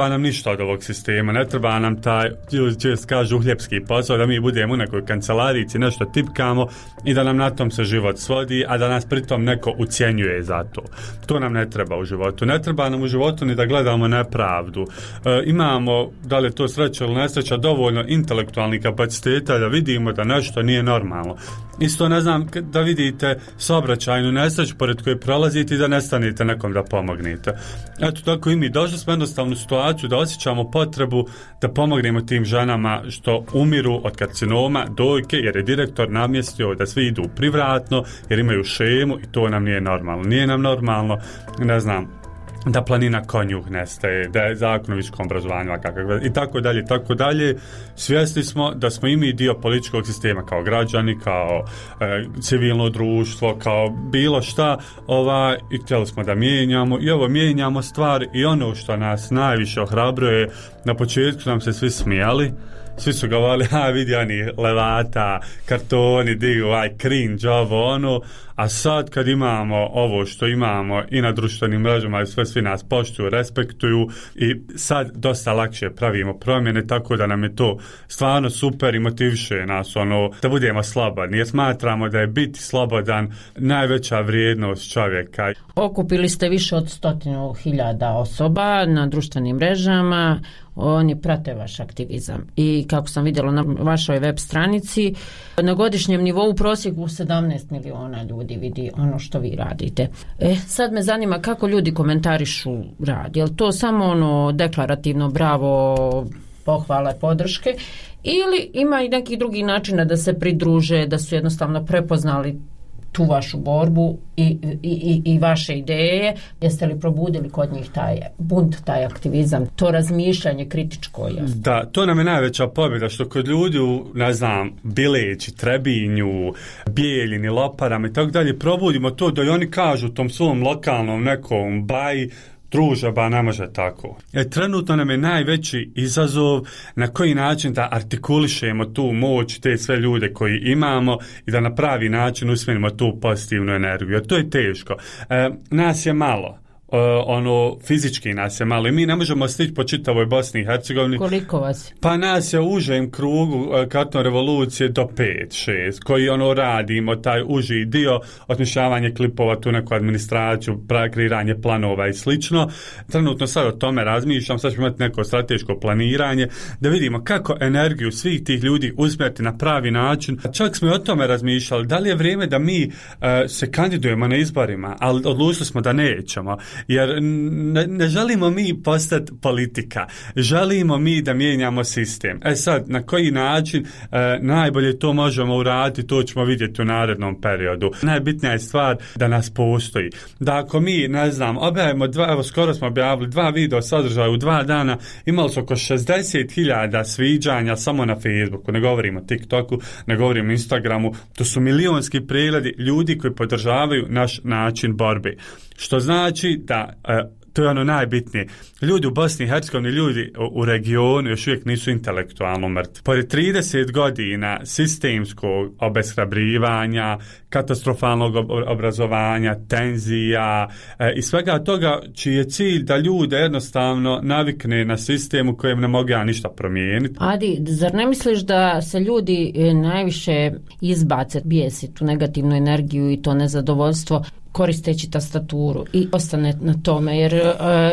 treba nam ništa od ovog sistema, ne treba nam taj, čest kažu, uhljepski posao, da mi budemo u nekoj kancelarici, nešto tipkamo i da nam na tom se život svodi, a da nas pritom neko ucjenjuje za to. To nam ne treba u životu. Ne treba nam u životu ni da gledamo nepravdu. E, imamo, da li je to sreća ili nesreća, dovoljno intelektualnih kapaciteta da vidimo da nešto nije normalno. Isto ne znam da vidite saobraćajnu nesreću pored koje prolazite i da ne stanete nekom da pomognete. Eto tako i mi došli smo jednostavnu situaciju da osjećamo potrebu da pomognemo tim ženama što umiru od karcinoma dojke, jer je direktor namjestio da svi idu privratno jer imaju šemu i to nam nije normalno. Nije nam normalno, ne znam, da planina konjuh nestaje, da je zakon o visokom obrazovanju i tako dalje, tako dalje. Svjesni smo da smo i mi dio političkog sistema kao građani, kao e, civilno društvo, kao bilo šta, ova, i htjeli smo da mijenjamo i ovo mijenjamo stvari i ono što nas najviše ohrabruje, na početku nam se svi smijali, svi su govorili, a vidi oni levata, kartoni, digu, aj cringe, ovo, ono, a sad kad imamo ovo što imamo i na društvenim mrežama i sve svi nas poštuju, respektuju i sad dosta lakše pravimo promjene, tako da nam je to stvarno super i motiviše nas, ono, da budemo slobodni, jer smatramo da je biti slobodan najveća vrijednost čovjeka. Okupili ste više od stotinu hiljada osoba na društvenim mrežama, oni prate vaš aktivizam i kako sam vidjela na vašoj web stranici, na godišnjem nivou u prosjeku sedamnaest miliona ljudi vidi ono što vi radite. E, sad me zanima kako ljudi komentarišu rad. Je li to samo ono deklarativno bravo, pohvale, podrške ili ima i neki drugi način da se pridruže, da su jednostavno prepoznali tu vašu borbu i, i, i, i vaše ideje? Jeste li probudili kod njih taj bunt, taj aktivizam, to razmišljanje kritičko? Jasno? Da, to nam je najveća pobjeda, što kod ljudi u, ne znam, Bileći, Trebinju, Bijeljini, Loparama i tako dalje, probudimo to da i oni kažu tom svom lokalnom nekom baji, druže, ba ne može tako. E, trenutno nam je najveći izazov na koji način da artikulišemo tu moć, te sve ljude koji imamo i da na pravi način usmjerimo tu pozitivnu energiju. Jer to je teško. E, nas je malo. Uh, ono, fizički nas je malo i mi ne možemo stići po čitavoj Bosni i Hercegovini. Koliko vas? Pa nas je u užem krugu uh, karton revolucije do pet šest koji ono radimo, taj uži dio, osmišljavanje klipova, tu neku administraciju, kreiranje planova i slično. Trenutno sad o tome razmišljam, sad ćemo imati neko strateško planiranje, da vidimo kako energiju svih tih ljudi usmjeriti na pravi način. Čak smo i o tome razmišljali, da li je vrijeme da mi uh, se kandidujemo na izborima, ali odlučili smo da nećemo. Jer ne, ne želimo mi postati politika, želimo mi da mijenjamo sistem. E sad, na koji način e, najbolje to možemo uraditi, to ćemo vidjeti u narednom periodu. Najbitnija je stvar da nas postoji. Da ako mi, ne znam, objavimo dva, evo skoro smo objavili dva video sadržaja u dva dana, imali su oko šezdeset hiljada sviđanja samo na Facebooku, ne govorimo o TikToku, ne govorimo o Instagramu, to su milionski pregledi ljudi koji podržavaju naš način borbe. Što znači da, e, to je ono najbitnije, ljudi u Bosni i Hercegovini, ljudi u, u regionu još uvijek nisu intelektualno mrtvi. Pored trideset godina sistemskog obeshrabrivanja, katastrofalnog obrazovanja, tenzija e, i svega toga, čiji je cilj da ljude jednostavno navikne na sistem u kojem ne mogu ja ništa promijeniti. Adi, zar ne misliš da se ljudi najviše izbace, bijesi tu negativnu energiju i to nezadovoljstvo koristeći tastaturu i ostane na tome, jer uh,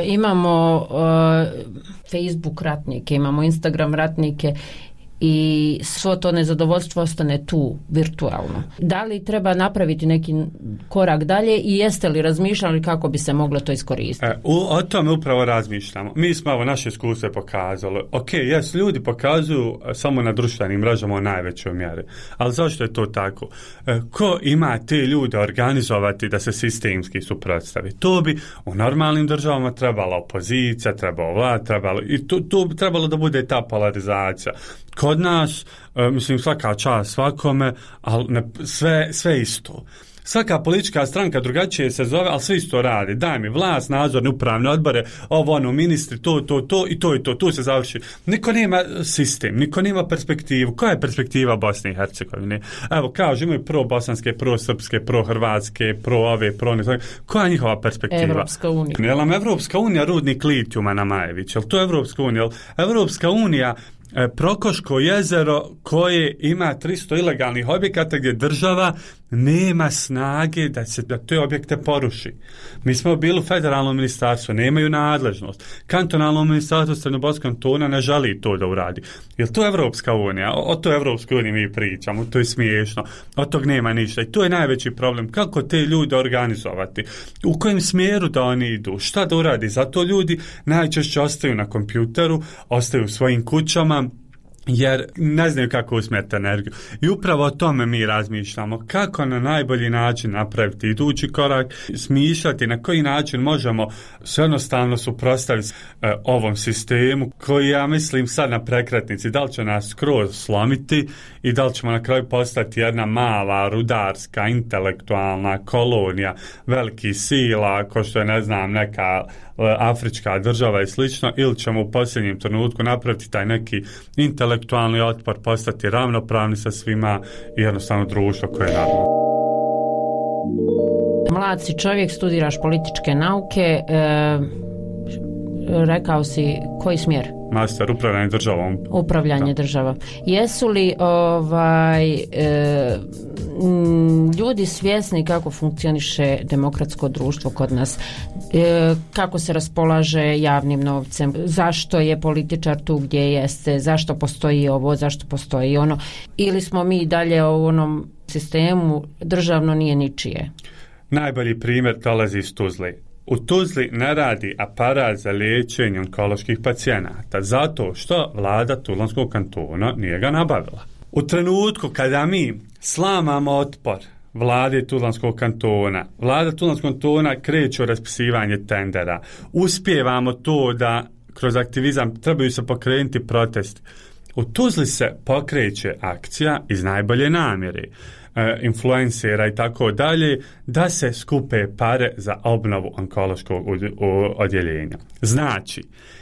imamo uh, Facebook ratnike, imamo Instagram ratnike i svo to nezadovoljstvo ostane tu virtualno. Da li treba napraviti neki korak dalje i jeste li razmišljali kako bi se moglo to iskoristiti? E, u, o tome upravo razmišljamo. Mi smo ovo naše iskustvo pokazali. Ok, jes, ljudi pokazuju samo na društvenim mrežama u najvećoj mjeri. Ali zašto je to tako? E, ko ima te ljude organizovati da se sistemski suprotstavi? To bi u normalnim državama trebala opozicija, trebalo vlad, trebalo i tu, tu bi trebalo da bude ta polarizacija. Kod nas, e, mislim, svaka čast svakome, ali ne, sve, sve isto. Svaka politička stranka drugačije se zove, ali svi isto radi. Daj mi vlast, nadzorne upravne odbore, ovo ono, ministri, to, to, to i to i to, tu se završi. Niko nema sistem, niko nema perspektivu. Koja je perspektiva Bosne i Hercegovine? Evo, kažu, imaju pro-bosanske, pro-srpske, pro-hrvatske, pro-ove, pro-ne. Koja je njihova perspektiva? Evropska unija. Je li nam Evropska unija rudnik litijuma na Majević? Je li to Evropska unija? Je li Evropska unija Prokoško jezero koje ima tristo ilegalnih objekata gdje država nema snage da se da te objekte poruši. Mi smo bili u federalnom ministarstvu, nemaju nadležnost. Kantonalno ministarstvo Srednjobosanskog kantona ne želi to da uradi. Jel to Evropska unija? O, o to Evropskoj uniji mi pričamo, to je smiješno. Od tog nema ništa. I to je najveći problem. Kako te ljude organizovati? U kojem smjeru da oni idu? Šta da uradi? Zato ljudi najčešće ostaju na kompjuteru, ostaju u svojim kućama, jer ne znaju kako usmjeriti energiju. I upravo o tome mi razmišljamo. Kako na najbolji način napraviti idući korak, smišljati na koji način možemo se jednostavno suprotstaviti e, ovom sistemu koji, ja mislim, sad na prekretnici, da li će nas skroz slomiti i da li ćemo na kraju postati jedna mala, rudarska, intelektualna kolonija velikih sila, ko što je, ne znam, neka afrička država i slično, ili ćemo u posljednjem trenutku napraviti taj neki intelektualni otpor, postati ravnopravni sa svima i jednostavno društvo koje je narodno. Mlad si čovjek, studiraš političke nauke, e, rekao si koji smjer? Master, upravljanje državom. Upravljanje da. država. Jesu li ovaj, e, ljudi svjesni kako funkcioniše demokratsko društvo kod nas, e, kako se raspolaže javnim novcem, zašto je političar tu gdje jeste, zašto postoji ovo, zašto postoji ono, ili smo mi dalje u onom sistemu državno nije ničije? Najbolji primjer dolazi iz Tuzle. U Tuzli ne radi aparat za liječenje onkoloških pacijenata zato što vlada Tuzlanskog kantona nije ga nabavila. U trenutku kada mi slamamo otpor vlade Tuzlanskog kantona, vlada Tuzlanskog kantona kreće u raspisivanje tendera, uspijevamo to da kroz aktivizam trebaju se pokrenuti protesti. U Tuzli se pokreće akcija iz najbolje namjere, influencera i tako dalje, da se skupe pare za obnovu onkološkog odjeljenja. Znači,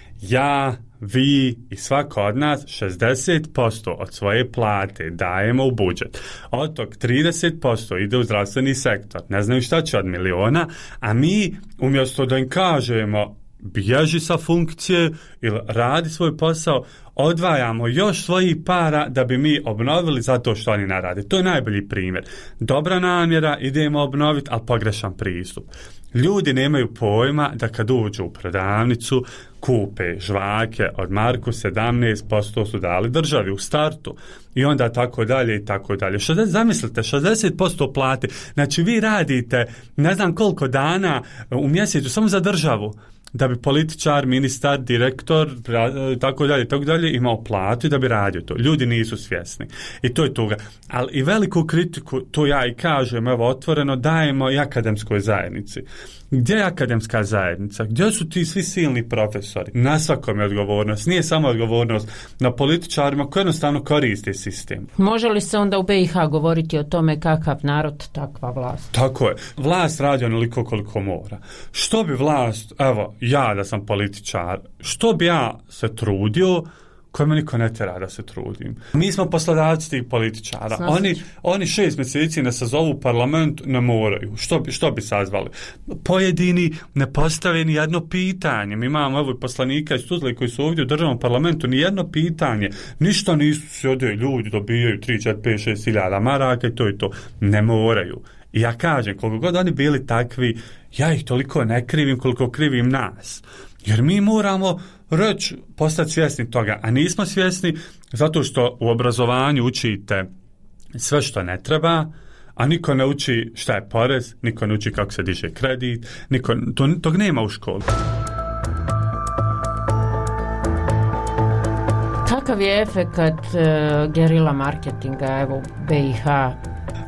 ja, vi i svako od nas šezdeset posto od svoje plate dajemo u budžet. Od tog trideset posto ide u zdravstveni sektor. Ne znaju šta će od miliona, a mi umjesto da im kažemo bježi sa funkcije ili radi svoj posao, odvajamo još svojih para da bi mi obnovili zato što oni ne rade. To je najbolji primjer. Dobra namjera, idemo obnoviti, ali pogrešan pristup. Ljudi nemaju pojma da kad uđu u prodavnicu, kupe žvake od marku, sedamnaest posto su dali državi u startu. I onda tako dalje i tako dalje. šezdeset, zamislite, šezdeset posto plate. Znači vi radite ne znam koliko dana u mjesecu samo za državu, da bi političar, ministar, direktor, tako dalje, tako dalje, imao platu i da bi radio to. Ljudi nisu svjesni. I to je toga. Ali i veliku kritiku, to ja i kažem, evo, otvoreno, dajemo i akademskoj zajednici. Gdje je akademska zajednica? Gdje su ti svi silni profesori? Na svakom je odgovornost. Nije samo odgovornost na političarima koji jednostavno koriste sistem. Može li se onda u B i H govoriti o tome kakav narod, takva vlast? Tako je. Vlast radi onoliko koliko mora. Što bi vlast, evo, ja da sam političar, što bi ja se trudio, koje me niko ne tjera da se trudim. Mi smo poslodavci tih političara. Oni, oni šest mjeseci ne sazovu u parlament, ne moraju. Što bi, što bi sazvali? Pojedini ne postave ni jedno pitanje. Mi imamo evo poslanika iz Tuzle koji su ovdje u državnom parlamentu, ni jedno pitanje. Ništa nisu se ovdje, ljudi dobijaju tri, četiri, pet, šest hiljada maraka i to i to. Ne moraju. I ja kažem, koliko god oni bili takvi, ja ih toliko ne krivim koliko krivim nas. Jer mi moramo reći, postati svjesni toga, a nismo svjesni zato što u obrazovanju učite sve što ne treba, a niko ne uči šta je porez, niko ne uči kako se diže kredit, niko, to, tog nema u školi. Kakav je efekat uh, gerila marketinga evo u B i H?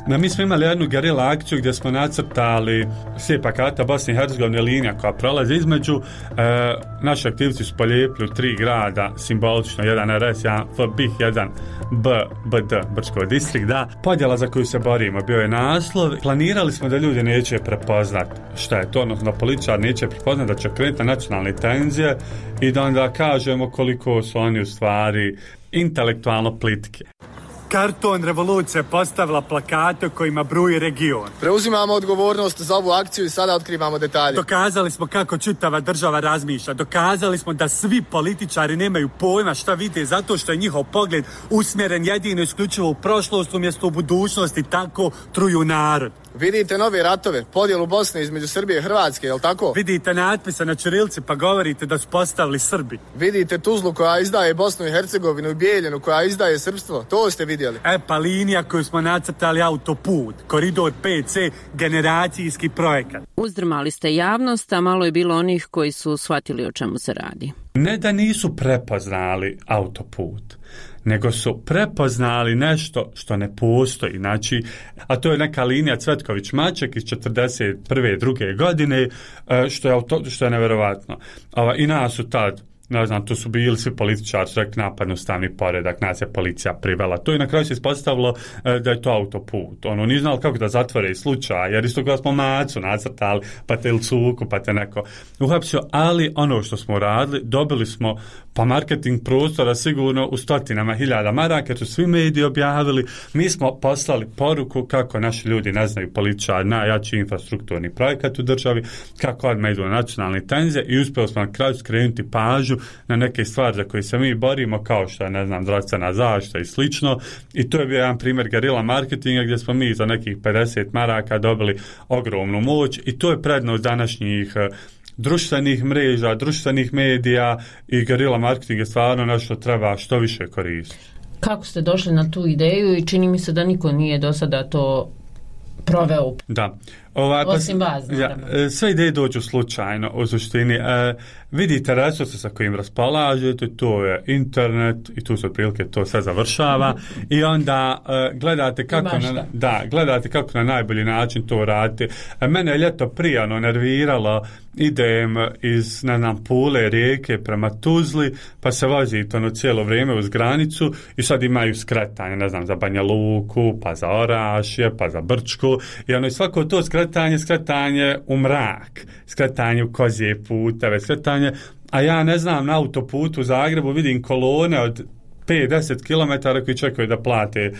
Mi smo imali jednu gerila akciju gdje smo nacrtali slijepa karta Bosne i Hercegovine, linija koja prolazi između. E, naši aktivci su polijepili u tri grada simbolično, jedan R S, jedan F B I H, jedan B, B D, Brčko distrikt, da. Podjela za koju se borimo bio je naslov. Planirali smo da ljudi neće prepoznat šta je to, odnosno političar neće prepoznat da će krenuti nacionalne tenzije i da onda kažemo koliko su oni u stvari intelektualno plitke. Karton revolucija postavila plakate kojima bruji region. Preuzimamo odgovornost za ovu akciju i sada otkrivamo detalje. Dokazali smo kako čitava država razmišlja. Dokazali smo da svi političari nemaju pojma šta vide zato što je njihov pogled usmjeren jedino isključivo u prošlost umjesto u budućnost i tako truju narod. Vidite nove ratove, podjelu Bosne između Srbije i Hrvatske, jel tako? Vidite natpise na ćirilci pa govorite da su postavili Srbi. Vidite Tuzlu koja izdaje Bosnu i Hercegovinu i Bijeljinu koja izdaje srpstvo, to ste vidjeli. E pa linija koju smo nacrtali autoput, koridor P C, generacijski projekat. Uzdrmali ste javnost, a malo je bilo onih koji su shvatili o čemu se radi. Ne da nisu prepoznali autoput, nego su prepoznali nešto što ne postoji, znači, a to je neka linija Cvetković-Maček iz četrdeset prve druge godine, što je, auto, što je nevjerovatno. I nas su tad, ne znam, to su bili svi političari, su rekli napad na ustavni poredak, nas je policija privela. To i na kraju se ispostavilo da je to autoput. Ono, nije znali kako da zatvore slučaj, jer isto kada smo Macu nacrtali, pa te Ilcuku, pa te neko uhapsio, ali ono što smo radili, dobili smo pa marketing prostora sigurno u stotinama hiljada maraka, jer su svi mediji objavili. Mi smo poslali poruku kako naši ljudi ne znaju političari, najjači infrastrukturni projekat u državi, kako odmah idu na nacionalne tenzije i uspjeli smo na kraju skrenuti pažnju na neke stvari za koje se mi borimo, kao što je, ne znam, zdravstvena zaštita i slično. I to je bio jedan primjer gerila marketinga gdje smo mi za nekih pedeset maraka dobili ogromnu moć i to je prednost današnjih društvenih mreža, društvenih medija i gerila marketing je stvarno nešto treba što više koristiti. Kako ste došli na tu ideju i čini mi se da niko nije do sada to proveo? Da. Ovaj, Osim vas, ja, sve ideje dođu slučajno u suštini. E, vidite resurse sa kojim raspolažete, to je internet i tu se otprilike to sve završava i onda e, gledate kako na, da, gledate kako na najbolji način to radite. E, mene je ljeto prijano nerviralo, idem iz, ne znam, Pule, Rijeke prema Tuzli, pa se vozite ono cijelo vrijeme uz granicu i sad imaju skretanje, ne znam, za Banja Luku, pa za Orašje, pa za Brčku i ono i svako to skretanje skretanje, skretanje u mrak, skretanje u kozje puteve, skretanje, a ja ne znam, na autoputu u Zagrebu vidim kolone od pet do deset kilometara koji čekaju da plate e,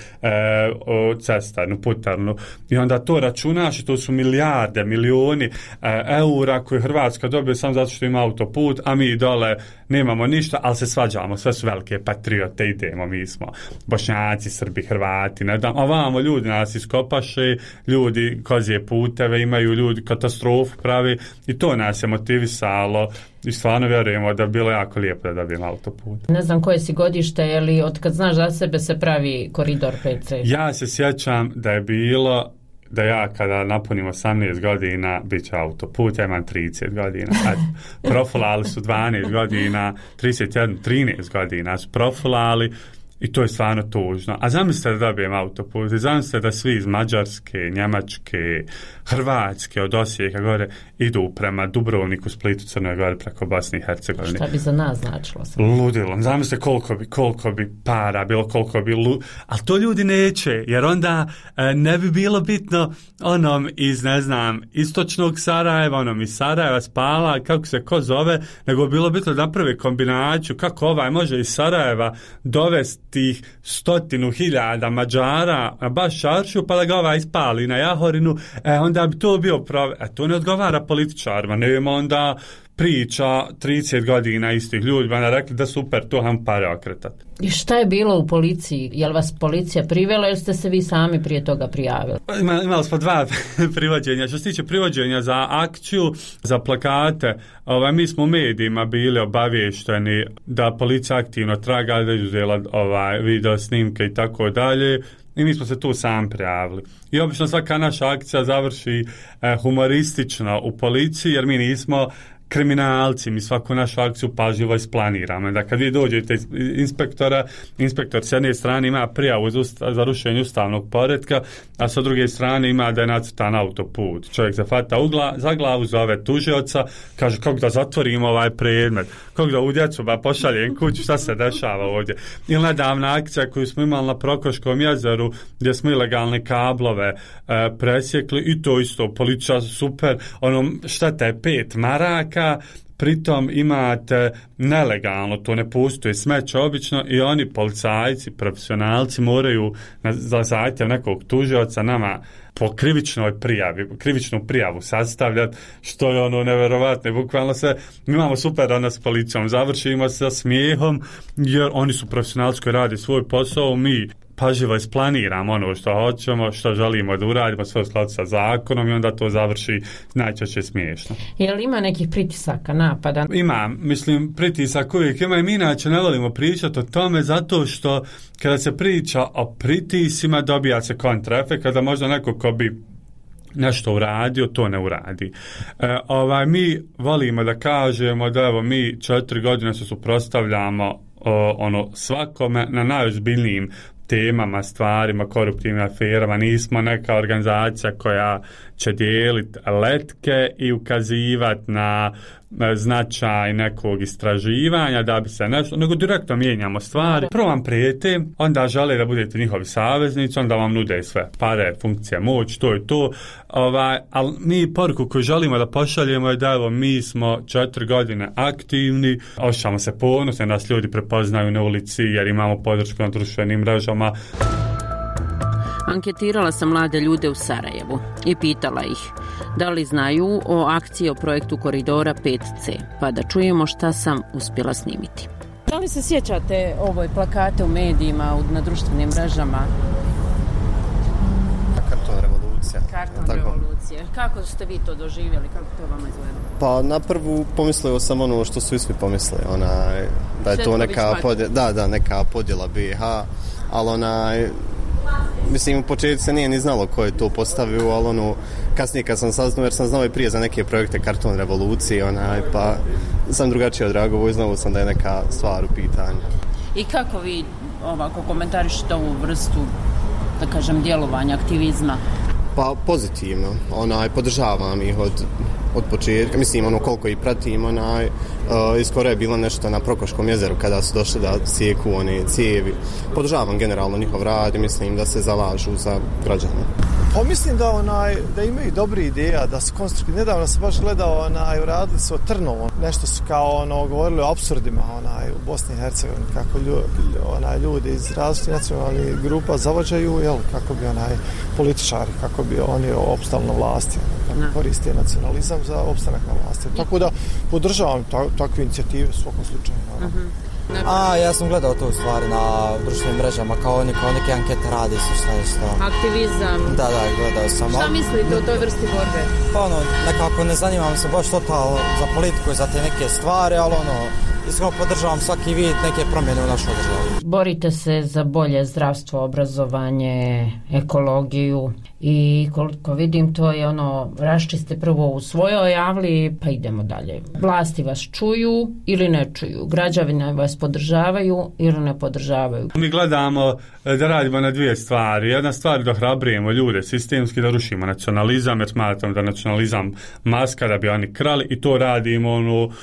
cestarnu, putarnu i onda to računaš i to su milijarde, milioni e, eura koje Hrvatska dobije samo zato što ima autoput, a mi dole nemamo ništa, ali se svađamo, sve su velike patriote, idemo, mi smo Bošnjaci, Srbi, Hrvati, ne znam, ovamo ljudi nas iskopaše, ljudi kozje puteve imaju, ljudi katastrofu pravi i to nas je motivisalo i stvarno vjerujemo da bi bilo jako lijepo da dobijemo autoput. Ne znam koje si godište, je li od kad znaš za sebe se pravi koridor P C? Ja se sjećam da je bilo da ja kada napunim osamnaest godina bit će autoput, ja imam trideset godina. Profilali su dvanaest godina, trideset jedan, trinaest godina su profilali i to je stvarno tužno. A zamislite da dobijem autoput, zamislite da svi iz Mađarske, Njemačke, Hrvatske, od Osijeka gore idu prema Dubrovniku, Splitu, Crnoj Gori preko Bosne i Hercegovine. Šta bi za nas značilo? Ludilo. Zamislite koliko bi, koliko bi para bilo, koliko bi lu... Ali to ljudi neće, jer onda e, ne bi bilo bitno onom iz, ne znam, istočnog Sarajeva, onom iz Sarajeva, Spala, kako se ko zove, nego bi bilo bitno da naprave kombinaciju kako ovaj može iz Sarajeva dovesti tih stotinu hiljada Mađara na baš Šaršu, pa da ga ovaj ispali na Jahorinu, e, onda bi to bio pravi. E, to ne odgovara političarima, nema onda priča trideset godina istih ljudi, ba ne rekli da super, to ham pare okretati. I šta je bilo u policiji? Je li vas policija privela ili ste se vi sami prije toga prijavili? Ima, imali smo dva privođenja. Što se tiče privođenja za akciju, za plakate, ovaj, mi smo u medijima bili obavješteni da policija aktivno traga, da je uzela ovaj, video snimke i tako dalje. I mi smo se tu sam prijavili. I obično svaka naša akcija završi eh, humoristično u policiji, jer mi nismo kriminalci, mi svaku našu akciju pažljivo isplaniramo. Da kad vi dođete iz inspektora, inspektor s jedne strane ima prijavu za rušenje ustavnog poretka, a sa druge strane ima da je nacrtan autoput. Čovjek se fata ugla, za glavu, zove tužioca, kaže kako da zatvorimo ovaj predmet, kako da u djecu ba pošaljem kuću, šta se dešava ovdje. Ili nedavna akcija koju smo imali na Prokoškom jezeru, gdje smo ilegalne kablove e, presjekli, i to isto, policija super, ono, šteta je pet maraka, pritom imate nelegalno, to ne postoji, smeće obično, i oni policajci, profesionalci moraju na, za zahtjev nekog tužioca nama po krivičnoj prijavi, krivičnu prijavu sastavljati, što je ono neverovatno. Bukvalno se, mi imamo super danas s policijom, završimo sa smijehom, jer oni su profesionalci koji radi svoj posao, mi pažljivo isplaniramo ono što hoćemo, što želimo da uradimo, sve u skladu sa zakonom, i onda to završi najčešće smiješno. Je li ima nekih pritisaka, napada? Ima, mislim, pritisak uvijek ima, i mi inače ne volimo pričati o tome, zato što kada se priča o pritisima dobija se kontraefekt, kada možda neko ko bi nešto uradio, to ne uradi. E, ovaj, mi volimo da kažemo da evo mi četiri godine se suprotstavljamo o, ono svakome na najozbiljnijim temama, stvarima, koruptivnim aferama. Nismo neka organizacija koja će dijeliti letke i ukazivati na značaj nekog istraživanja da bi se nešto, nego direktno mijenjamo stvari. Prvo vam prijete, onda žele da budete njihovi saveznici, onda vam nude sve pare, funkcije, moć, to je to. Ovaj, ali mi poruku koju želimo da pošaljemo je da evo mi smo četiri godine aktivni, osjećamo se ponosno, nas ljudi prepoznaju na ulici jer imamo podršku na društvenim mrežama. Anketirala sam mlade ljude u Sarajevu i pitala ih da li znaju o akciji o projektu Koridora pet ce, pa da čujemo šta sam uspjela snimiti. Da li se sjećate ovoj plakate u medijima, na društvenim mrežama? Karton revolucija. Karton revolucija. Kako ste vi to doživjeli? Kako to vama izgleda? Pa na prvu pomislio sam ono što su i svi pomislili, onaj, da je to neka podjela, da, da, neka podjela B i H, ali onaj, mislim, u početku se nije ni znalo ko je to postavio, ali ono, kasnije kad sam saznao, jer sam znao i prije za neke projekte Karton revolucije, onaj, pa sam drugačije odreagovao i znao sam da je neka stvar u pitanju. I kako vi ovako komentarišete ovu vrstu, da kažem, djelovanja, aktivizma? Pa pozitivno, onaj, podržavam ih od, od početka, mislim, ono, koliko ih pratim, onaj, uh, iskoro je bilo nešto na Prokoškom jezeru kada su došli da sjeku one cijevi. Podržavam generalno njihov rad i mislim da se zalažu za građane. Pa mislim da onaj da imaju dobri ideja, da su konstruktivni. Nedavno sam baš gledao, onaj, radili su o Trnovu, nešto su kao ono govorili o apsurdima, onaj, u Bosni i Hercegovini, kako ljudi, onaj, ljudi iz različitih nacionalnih grupa zavađaju, jel, kako bi onaj političari, kako bi oni opstali na vlasti, kako no. koriste nacionalizam za opstanak na vlasti. Tako da podržavam ta, takve inicijative u svakom slučaju. Uh-huh. A, ja sam gledao to u stvari na društvenim mrežama, kao oni kao neke ankete radi su šta je što. Aktivizam. Da, da, gledao sam. Šta mislite o toj vrsti borbe? Pa ono, nekako ne zanimam se baš totalno za politiku i za te neke stvari, ali ono, iskreno podržavam svaki vid neke promjene u našoj državi. Borite se za bolje zdravstvo, obrazovanje, ekologiju i koliko vidim to je ono, raščiste prvo u svojoj javli pa idemo dalje. Vlasti vas čuju ili ne čuju, građani vas podržavaju ili ne podržavaju. Mi gledamo da radimo na dvije stvari. Jedna stvar da hrabrujemo ljude sistemski, da rušimo nacionalizam, jer smatram da nacionalizam maska da bi oni krali i to radimo ono uh,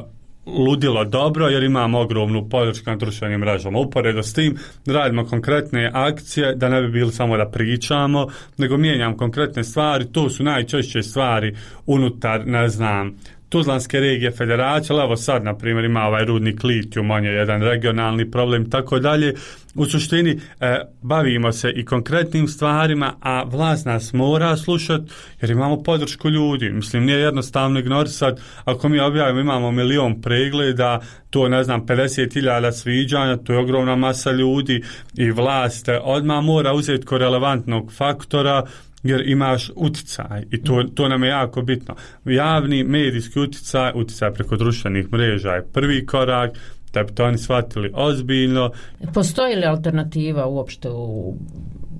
ludilo dobro jer imamo ogromnu podršku na društvenim mrežama. Uporedo s tim radimo konkretne akcije da ne bi bili samo da pričamo, nego mijenjam konkretne stvari. To su najčešće stvari unutar, ne znam, Tuzlanske regije federacije, ali evo sad, na primjer, ima ovaj rudnik litijum, on je jedan regionalni problem, tako dalje. U suštini, e, bavimo se i konkretnim stvarima, a vlast nas mora slušati, jer imamo podršku ljudi. Mislim, nije jednostavno ignorisati, ako mi objavimo, imamo milion pregleda, to, ne znam, pedeset hiljada sviđanja, to je ogromna masa ljudi i vlast odmah mora uzeti ko relevantnog faktora, jer imaš uticaj i to, to nam je jako bitno. Javni medijski uticaj, uticaj preko društvenih mreža je prvi korak da bi to oni shvatili ozbiljno. Postoji li alternativa uopšte u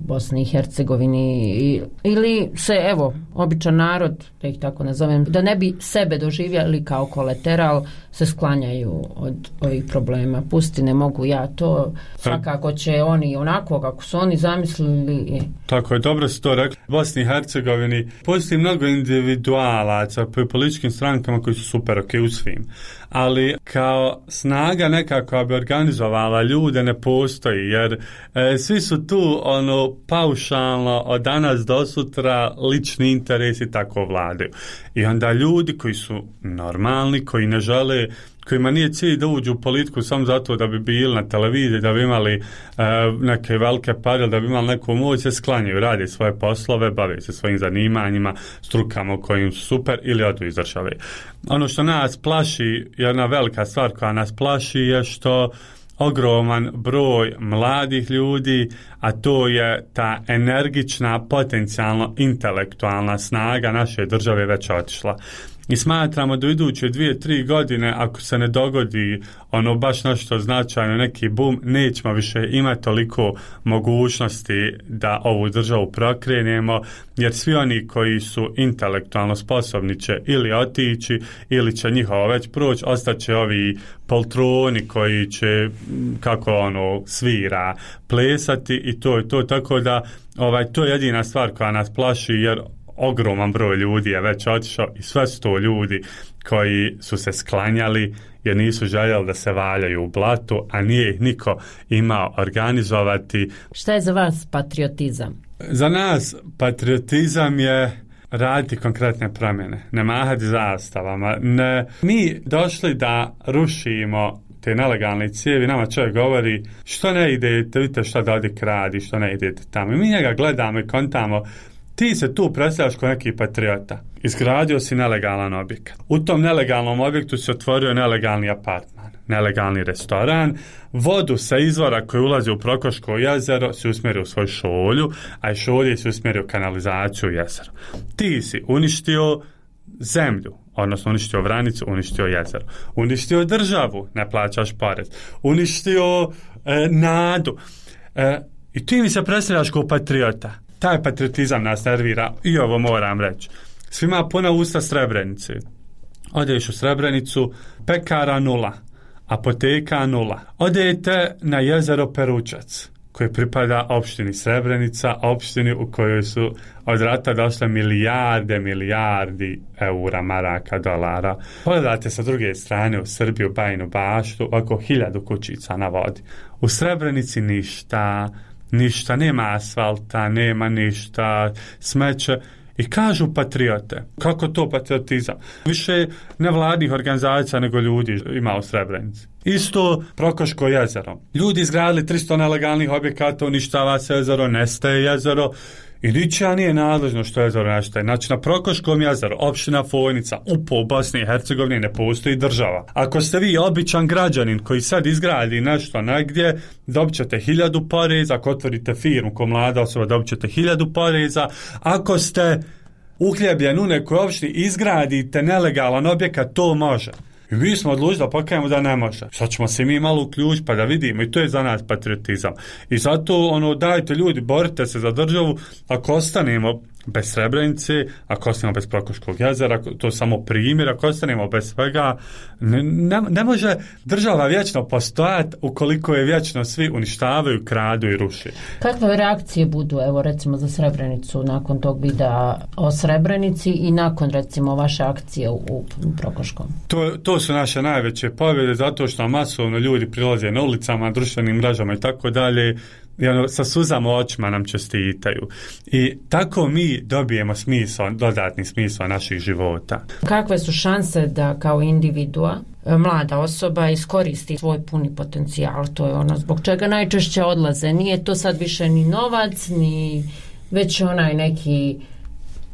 Bosni i Hercegovini ili se, evo, običan narod, da ih tako nazovem, da ne bi sebe doživjeli kao kolateral, se sklanjaju od ovih problema. Pusti, ne mogu ja to, svakako će oni onako kako su oni zamislili. Tako je, dobro si to rekli. U Bosni i Hercegovini postoji mnogo individualaca po političkim strankama koji su super ok u svim, ali kao snaga nekako bi organizovala ljude ne postoji, jer e, svi su tu ono paušalno od danas do sutra lični interesi tako vladaju. I onda ljudi koji su normalni, koji ne žele, kojima nije cilj da uđu u politiku samo zato da bi bili na televiziji, da bi imali e, neke velike pare, da bi imali neku moć, se sklanjaju, rade svoje poslove, bave se svojim zanimanjima, strukama u kojim su super ili odu iz države. Ono što nas plaši, jedna velika stvar koja nas plaši je što ogroman broj mladih ljudi, a to je ta energična, potencijalno intelektualna snaga naše države već otišla. I smatramo da u iduće dvije, tri godine, ako se ne dogodi ono baš nešto značajno, neki boom, nećemo više imati toliko mogućnosti da ovu državu prokrenemo, jer svi oni koji su intelektualno sposobni će ili otići, ili će njihovo već proći, ostaće ovi poltroni koji će, kako ono, svira, plesati i to je to, tako da ovaj, to je jedina stvar koja nas plaši, jer ogroman broj ljudi je već otišao i sve su to ljudi koji su se sklanjali jer nisu željeli da se valjaju u blatu, a nije ih niko imao organizovati. Šta je za vas patriotizam? Za nas patriotizam je raditi konkretne promjene, ne mahati zastavama. Ne, mi došli da rušimo te nelegalne cijevi, nama čovjek govori što ne idete, vidite šta da ovdje kradi, što ne idete tamo. I mi njega gledamo i kontamo, ti se tu predstavljaš kao neki patriota. Izgradio si nelegalan objekat. U tom nelegalnom objektu se otvorio nelegalni apartman, nelegalni restoran, vodu sa izvora koji ulazi u Prokoško jezero se usmjerio u svoj šolju, a i šolje se usmjerio u kanalizaciju u jezero. Ti si uništio zemlju, odnosno uništio Vranicu, uništio jezero, uništio državu, ne plaćaš porez, uništio e, nadu. E, I ti mi se predstavljaš kao patriota. Taj patriotizam nas nervira i ovo moram reći. Svima puna usta Srebrenice. Odeš u Srebrenicu, pekara nula, apoteka nula. Odete na jezero Peručac, koji pripada opštini Srebrenica, opštini u kojoj su od rata došle milijarde, milijardi eura, maraka, dolara. Pogledate sa druge strane u Srbiju, Bajinu Baštu, oko hiljadu kućica na vodi. U Srebrenici ništa, ništa, nema asfalta, nema ništa, smeće. I kažu patriote. Kako to patriotizam? Više nevladnih organizacija nego ljudi ima u Srebrenici. Isto Prokoško jezero. Ljudi izgradili tristo nelegalnih objekata, uništava se jezero, nestaje jezero i ničija nije nadležno što jezero nestaje. Znači na Prokoškom jezeru, opština Fojnica, u Bosni i Hercegovini ne postoji država. Ako ste vi običan građanin koji sad izgradi nešto negdje, dobit ćete hiljadu poreza. Ako otvorite firmu ko mlada osoba, dobit ćete hiljadu poreza. Ako ste uhljebljen u nekoj opštini, izgradite nelegalan objekat, to može. I mi smo odlučili da pokajemo da ne može. Sad ćemo se mi malo uključiti pa da vidimo, i to je za nas patriotizam. I zato ono, dajte ljudi, borite se za državu. Ako ostanemo bez Srebrenice, ako ostanemo bez Prokoškog jezera, to je samo primjer, ako ostanemo bez svega, ne, ne, ne može država vječno postojati ukoliko je vječno svi uništavaju, kradu i ruši. Kakve reakcije budu, evo recimo za Srebrenicu nakon tog videa o Srebrenici i nakon recimo vaše akcije u, u Prokoškom? To, to su naše najveće pobjede, zato što masovno ljudi prilaze na ulicama, društvenim mrežama i tako dalje, i ono, sa suzama očima nam čestitaju. I tako mi dobijemo smisao, dodatni smisao naših života. Kakve su šanse da kao individua, mlada osoba, iskoristi svoj puni potencijal? To je ono zbog čega najčešće odlaze. Nije to sad više ni novac, ni već onaj neki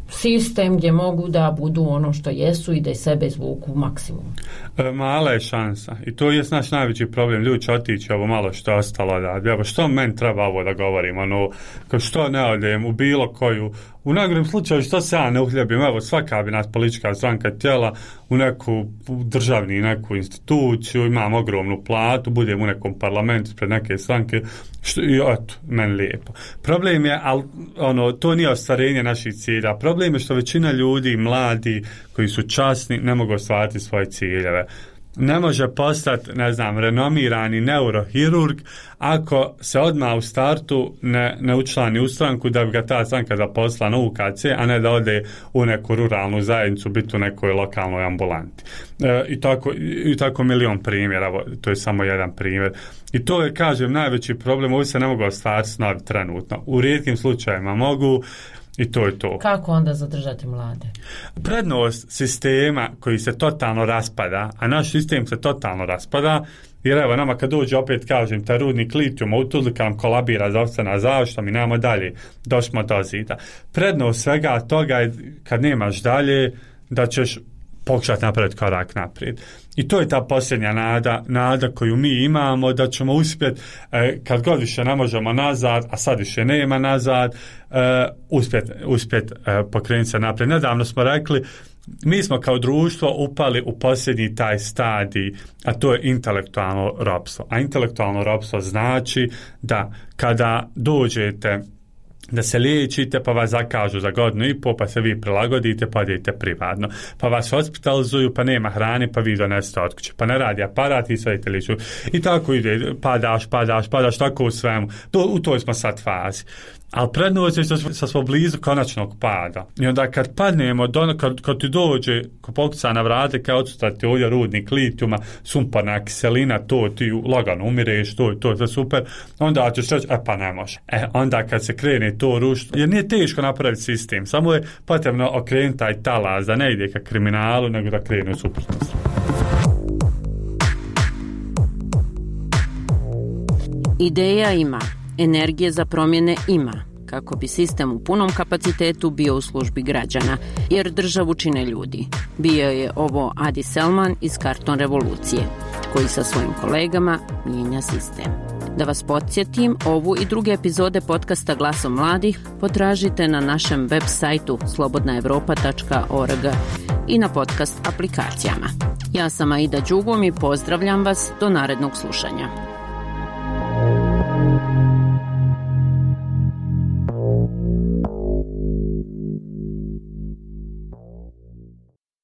sistem gdje mogu da budu ono što jesu i da i sebe izvuku maksimum. E, mala je šansa i to je naš najveći problem. Ljudi će otići ovo malo što je ostalo da, evo što meni treba ovo da govorim, ono, kao što ne odem u bilo koju, u najgorem slučaju što se ja ne uhljebim, evo svaka bi nas politička stranka tijela u neku državni neku instituciju, imam ogromnu platu, budem u nekom parlamentu pred neke stranke, što, i eto, meni lijepo. Problem je, al, ono, to nije ostvarenje naših cilja. Problem je što većina ljudi, mladi, koji su časni, ne mogu ostvariti svoje ciljeve. Ne može postati, ne znam, renomirani neurohirurg ako se odmah u startu ne, ne učlani u stranku da bi ga ta stranka zaposlila na U K C, a ne da ode u neku ruralnu zajednicu, biti u nekoj lokalnoj ambulanti. E, i, tako, I tako milion primjera, to je samo jedan primjer. I to je, kažem, najveći problem, ovo se ne mogu ostvariti snovi trenutno. U rijetkim slučajevima mogu, i to je to. Kako onda zadržati mlade? Prednost sistema koji se totalno raspada, a naš sistem se totalno raspada, jer evo nama kad dođe, opet kažem, taj rudnik litijuma, utulika nam kolabira zdravstvena zaštita, mi nemamo dalje, došmo do zida. Prednost svega toga je kad nemaš dalje, da ćeš pokušati napraviti korak naprijed. I to je ta posljednja nada, nada koju mi imamo, da ćemo uspjeti, e, kad god više ne možemo nazad, a sad više nema nazad, e, uspjeti uspjet, e, pokrenuti se naprijed. Nedavno smo rekli, mi smo kao društvo upali u posljednji taj stadij, a to je intelektualno ropstvo. A intelektualno ropstvo znači da kada dođete da se liječite, pa vas zakažu za godinu i pol, pa se vi prilagodite, pa idete privatno. Pa vas hospitalizuju, pa nema hrane, pa vi donesete od kuće. Pa ne radi aparat i sve liču. I tako ide, padaš, padaš, padaš, tako u svemu. To, u toj smo sad fazi. Ali prednost je što smo blizu konačnog pada. I onda kad padnemo, do, kad, kad ti dođe, ko pokuca na vrate, kao odstati ovdje rudnik litijuma, sumporna kiselina, to ti lagano umireš, to, to je sve super, onda ćeš reći, e pa ne može. E, onda kad se krene to rušiti, jer nije teško napraviti sistem, samo je potrebno okrenuti taj talas, da ne ide ka kriminalu, nego da krene u suprotnost. Ideja ima, energije za promjene ima, kako bi sistem u punom kapacitetu bio u službi građana, jer državu čine ljudi. Bio je ovo Adi Selman iz Karton revolucije, koji sa svojim kolegama mijenja sistem. Da vas podsjetim, ovu i druge epizode podcasta Glasom mladih potražite na našem web sajtu slobodna evropa tačka org i na podcast aplikacijama. Ja sam Aida Đugom i pozdravljam vas do narednog slušanja.